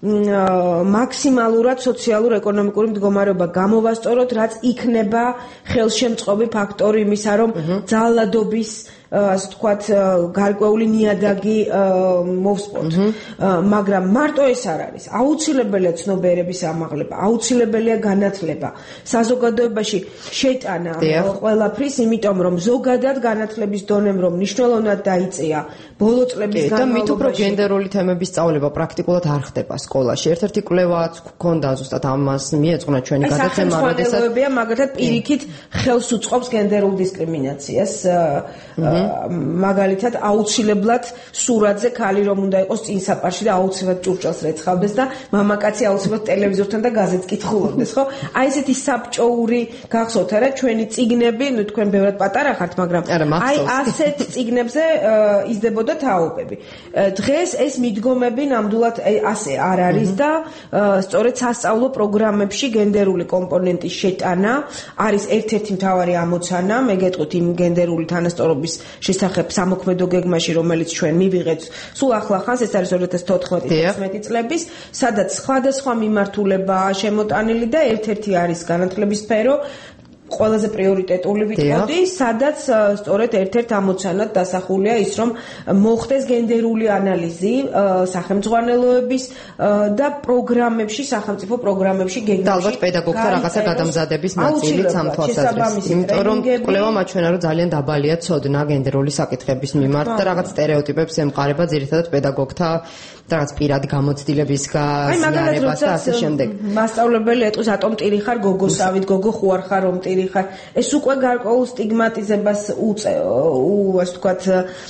მაქსიმალურად სოციალურ-ეკონომიკური მდგომარეობა გამოვასწოროთ რაც იქნება ხელშემწყობი ფაქტორი იმისა რომ ძალადობის ასე ვთქვათ გარკვეული ნიადაგი მოვსპოთ მაგრამ მარტო ეს არ არის აუცილებელია ცნობიერების ამაღლება აუცილებელია განათლება საზოგადოებაში შეტანა ყველაფრის იმიტომ რომ ზოგადად განათლების დონემ რომ მნიშვნელოვნად დაიწია ბოლო წლების განმავლობაში და მით უფრო გენდერული თემების სწავლება პრაქტიკულად არ ხდება სკოლაში ერთ-ერთი კვლევაც გქონდა ზუსტად ამას მიეძღვნა ჩვენი გადაცემა როდესაც მაგალითად პირიქით ხელს უწყობს გენდერულ დისკრიმინაციას მაგალითად აუცილებლად სურათზე ქალი რომ უნდა იყოს წინ საპარში და აუცილებლად ჭურჭელს რეცხავდეს და მამაკაცი აუცილებლად ტელევიზორთან და გაზეთს კითხულობდეს, ხო? აი ესეთი საბჭოური გახსოვთ არა ჩვენი წიგნები, ნუ თქვენ ბევრად პატარა ხართ, მაგრამ აი ასეთ წიგნებზე იზრდებოდა თაობები. დღეს ეს მიდგომები ნამდვილად ასე არ არის და სწორედ სასწავლო პროგრამებში გენდერული კომპონენტის შეტანა არის ერთ-ერთი მთავარი ამოცანა, მე გეტყვით იმ გენდერული თანასწორობის შესახებ სამოქმედო გეგმაში, რომელიც ჩვენ მივიღეთ სულ ახლახანს, ეს არის 2014-15 წლების, სადაც სხვადასხვა მიმართულებაა შემოტანილი და ერთ-ერთი არის განათლების სფერო, ყველაზე პრიორიტეტული ვიტყოდი, სადაც სწორედ ერთ-ერთ ამოცანად დასახულია ის, რომ მოხდეს გენდერული ანალიზი სახელმძღვანელოების და პროგრამებში, სახელმწიფო პროგრამებში გეგმაში. და ალბათ პედაგოგთა რაღაცა გადამზადების ნაწილიც ამ თვალსაზრისით. იმიტომ რომ კვლევა მაჩვენა, რომ ძალიან დაბალია ცოდნა გენდერული საკითხების მიმართ და რაღაც სტერეოტიპებს ემყარება ძირითადად პედაგოგთა რაღაც პირადი გამოცდილების გაზიარებას და ასე შემდეგ. მასწავლებელი ეტყვის ატომტირი ხარ, გოგოსავით, გოგო ხუარ ხარ, ომტირი ხარ. ეს უკვე გარკვეულ სტიგმატიზებას ასე ვთქვათ,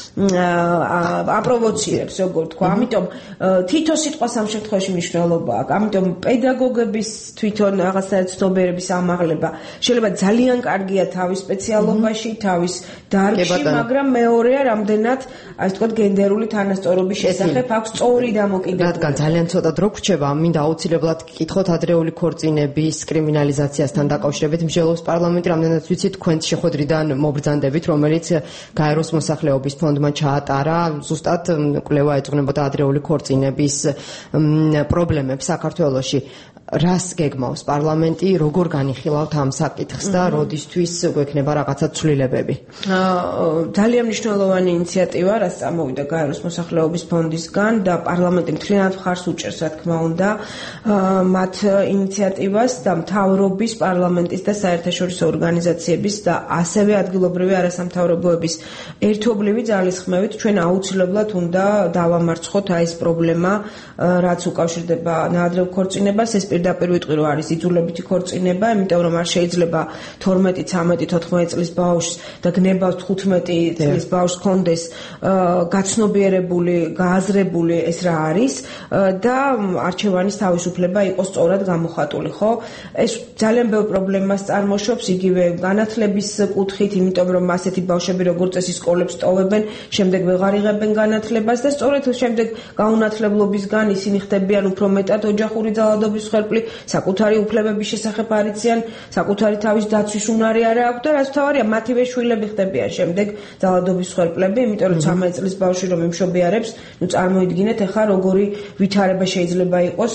აპროვოცირებს, როგორ თქვა. ამიტომ თითო სიტყვას ამ შემთხვევაში მნიშვნელობა აქვს. ამიტომ პედაგოგების თვითონ რაღაცნაირად ცნობიერების ამაღლება შეიძლება ძალიან კარგია თავის სპეციალობაში, თავის დარგში, მაგრამ მეორეა რამდენად ასე ვთქვათ გენდერული თანასწორობის შესახებ აქვს სწორი დამოკიდებულება. რადგან ძალიან ცოტა დრო გვრჩება, მინდა აუცილებლად გკითხოთ ადრეული ქორწინების კრიმინალიზაციასთან დაკავშირებით მსჯელობს პარლამენტი, რამდენად ვიცით თქვენ შეხვედრიდან მობრძანდებით, რომელიც გაეროს მოსახლეობის ფონდმა ჩაატარა, ზუსტად კვლევა ეძღვნებოდა ადრეული ქორწინების პრობლემებს საქართველოში. რას გეგმავს პარლამენტი, როგორ განიხილავთ ამ საკითხს და როდისთვის გვექნება რაღაცა ცვლილებები? ძალიან მნიშვნელოვანი ინიციატივა, რაც წამოვიდა გაეროს მოსახლეობის ფონდისგან და პარლამენტი მთლიანად მხარს უჭერს, რა თქმა უნდა, მათ ინიციატივას და მთავრობის, პარლამენტის და საერთაშორისო ორგანიზაციების და ასევე ადგილობრივი არასამთავრობოების ერთობლივი ძალისხმევით ჩვენ აუცილებლად უნდა დავამარცხოთ აი ეს პრობლემა, რაც უკავშირდება ნაადრევ ქორწინებას. ეს პირდაპირ ვიტყვი, რომ არის იძულებითი ქორწინება, იმიტომ რომ არ შეიძლება 12, 13, 14 წლის ბავშვს და გნებავს 15 წლის ბავშვს კონდეს გაცნობიერებული, გააზრებული ეს რა არის და არჩევანის თავისუფლება იყოს სწორად გამოხატული, ხო? ეს ძალიან ბევრ პრობლემას წარმოშობს იგივე განათლების კუთხით, იმიტომ რომ ასეთი ბავშვები როგორც წესი სკოლებს ტოვებენ, შემდეგ ვეღარ იღებენ განათლებას და სწორედ შემდეგ გაუნათლებლობისგან ისინი ხდებიან უფრო მეტად ოჯახური ძალადობის მსხვერპლი, საკუთარი უფლებების შესახებ არიციან, საკუთარი თავის დაცვის უნარი არ აქვს და რაც თავარია, მათივე შვილები ხდებიან შემდეგ ძალადობის მსხვერპლები, იმიტომ რომ 13 წლის ბავშვი რომ იმშობიარებს, ნუ წარმოიდგინეთ ახლა როგორი ვითარება შეიძლება იყოს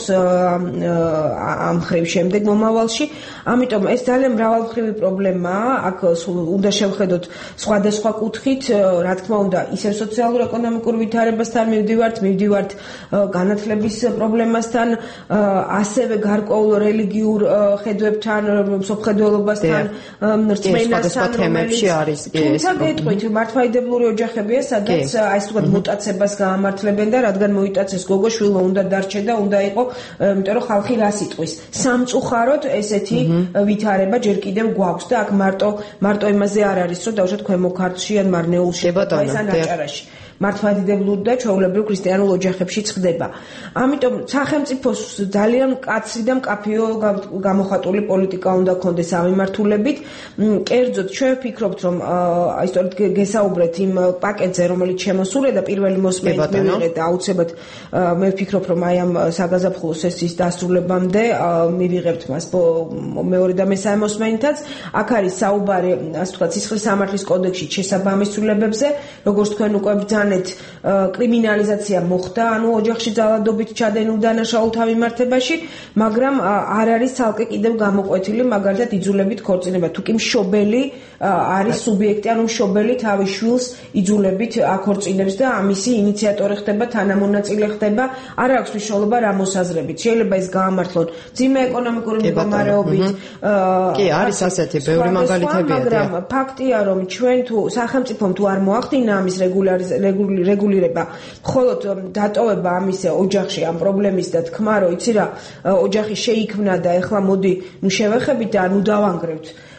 ამ ხრივ შემდეგ მომავალში. ამიტომ ეს ძალიან მრავალმხრივი პრობლემაა, აქ უნდა შევხედოთ სხვადასხვა კუთხით, რა თქმა უნდა, ისევ სოციალურ-ეკონომიკურ ვითარებასთან მივდივართ განათლების პრობლემასთან, ასევე გარკვეულ რელიგიურ ხედვებთან, მსოფლმხედველობასთან, რწმენასთან, თემებში არის ეს. თუმცა გეტყვით, მართლმადიდებლური ოჯახებია, სადაც აი ეს თქვა მუტაცებას გაამართლებენ და რადგან მოიტაცეს გოგო შვილო უნდა დარჩე და უნდა იყო, იმიტომ რომ ხალხი რას იტყვის. სამწუხაროდ ესეთი ვითარება ჯერ კიდევ გვაქვს და აქ მარტო იმაზე არ არის, რომ დავუშვათ ქვემო ქართლში ან მარნეულში ან აჭარაში. მართლმადიდებლურ და ჩვეულებრივ ქრისტიანულ ოჯახებშიც ხდება. ამიტომ სახელმწიფოს ძალიან კაცრი და მკაფიო გამოხატული პოლიტიკა უნდა ქონდეს ამ მიმართულებით. კერძოდ ჩვენ ვფიქრობთ, რომ აი სწორედ გესაუბრეთ იმ პაკეტზე, რომელიც შემოსულია და პირველი მოსმენით მივიღეთ და აუცილებლად მე ვფიქრობ, რომ აი ამ საგაზაფხულო სესიის დასრულებამდე მივიღებთ მას მეორე და მესამე მოსმენითაც. აქ არის საუბარი, ასე ვთქვათ, სისხლის სამართლის კოდექსში შესაბამის ცვლილებებზე, როგორც თქვენ უკვე კრიმინალიზაცია მოხდა, ანუ ოჯახში ძალადობით ჩადენილ დანაშაულთა მიმართებაში, მაგრამ არ არის ცალკე კიდევ გამოკვეთილი, მაგალითად იძულებით ქორწინება, თუ კი მშობელი არის სუბიექტი, ანუ მშობელი თავის შვილს იძულებით აქორწინებს და ამისი ინიციატორი ხდება, თანამონაწილე ხდება, არ აქვს მნიშვნელობა რა მოსაზრებით. შეიძლება ეს გაამართლონ ძიმე ეკონომიკური მდგომარეობით. კი, არის ასეთი ბევრი მაგალითებია. მაგრამ ფაქტია, რომ ჩვენ თუ სახელმწიფომ თუ არ მოახდინა ამის რეგულირება, მხოლოდ დატოვება ამის ოჯახში ამ პრობლემის და თქმა, რომ იცი რა, ოჯახი შეიქმნა და ეხლა მოდი ნუ შევეხებით და ნუ დავანგრევთ.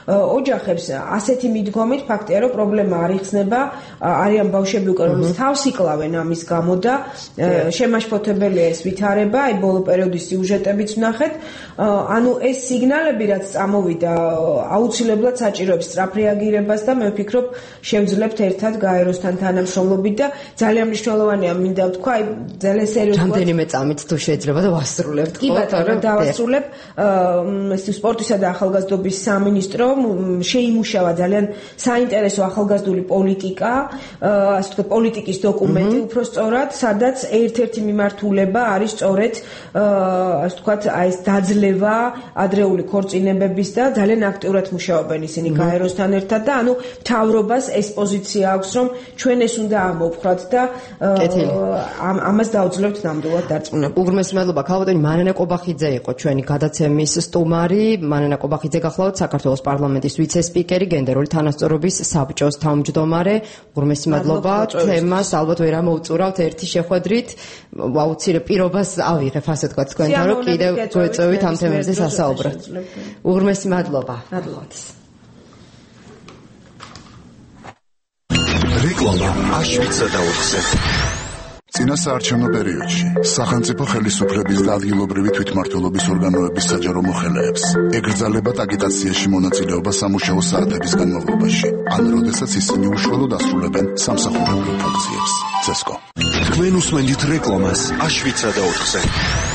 ოჯახებს ასეთი მიდგომით ფაქტია რომ პრობლემა არ იხსნება, არიან ბავშვები უკვე რომლის თავს იკლავენ ამის გამო და შემაშფოთებელია ეს ვითარება, აი ბოლო პერიოდის სიუჟეტებიც ვნახეთ, ანუ ეს სიგნალები რაც წამოვიდა აუცილებლად საჭიროებს სწრაფ რეაგირებას და მე ვფიქრობ შევძლებთ ერთად გაეროსთან თანამშრომლობით და ძალიან მნიშვნელოვანია მინდა ვთქვა, აი ძალიან სერიოზულად რამდენიმე წამით თუ შეიძლება და ვასრულებთ. კი ბატონო, დავასრულებ. სპორტისა და ახალგაზრდობის სამინისტრო შეიმუშავა ძალიან საინტერესო ახალგაზრდული პოლიტიკა, ასე ვთქვათ, პოლიტიკის დოკუმენტი უფრო სწორად, სადაც ერთ-ერთი მიმართულება არის სწორედ ასე ვთქვათ, აი ეს დაძლევა ადრეული ქორწინებების და ძალიან აქტიურად მუშაობენ ისინი გაეროსთან ერთად და ანუ მთავრობას ეს პოზიცია აქვს, რომ ჩვენ ეს უნდა ამოვხრათ და ამას დავძლევთ ნამდვილად დარწმუნებული. უღრმესი მადლობა. ქალბატონი მანანა კობახიძე იყო ჩვენი გადაცემის სტუმარი. მანანა კობახიძე გახლავთ საქართველოს პარლამენტის ვიცე-სპიკერი, გენდერული თანასწორობის საბჭოს თავმჯდომარე. უღრმესი მადლობა. თემას ალბათ ვერ ამოვწურავთ ერთი შეხვედრით. აუცილებლად პირობას ავიღებ, ასე ვთქვათ, თქვენთან, რომ კიდევ გვეწევით ამ თემებზე სასაუბრად. უღრმესი მადლობა. მადლობა. რეკლამა აშვიცა და ოთხზე. წინა საარჩევნო პერიოდში სახელმწიფო ხელისუფლების და ადგილობრივი თვითმმართველობის ორგანოების საჯარო მოხელეებს ეკრძალებათ აგიტაციაში მონაწილეობა სამუშაო საათების განმავლობაში, ან როდესაც ისინი უშუალოდ ასრულებენ სამსახურებრივ ფუნქციებს. CESCO. თქვენ უსმენთ რეკლამას აშვიცა და ოთხზე.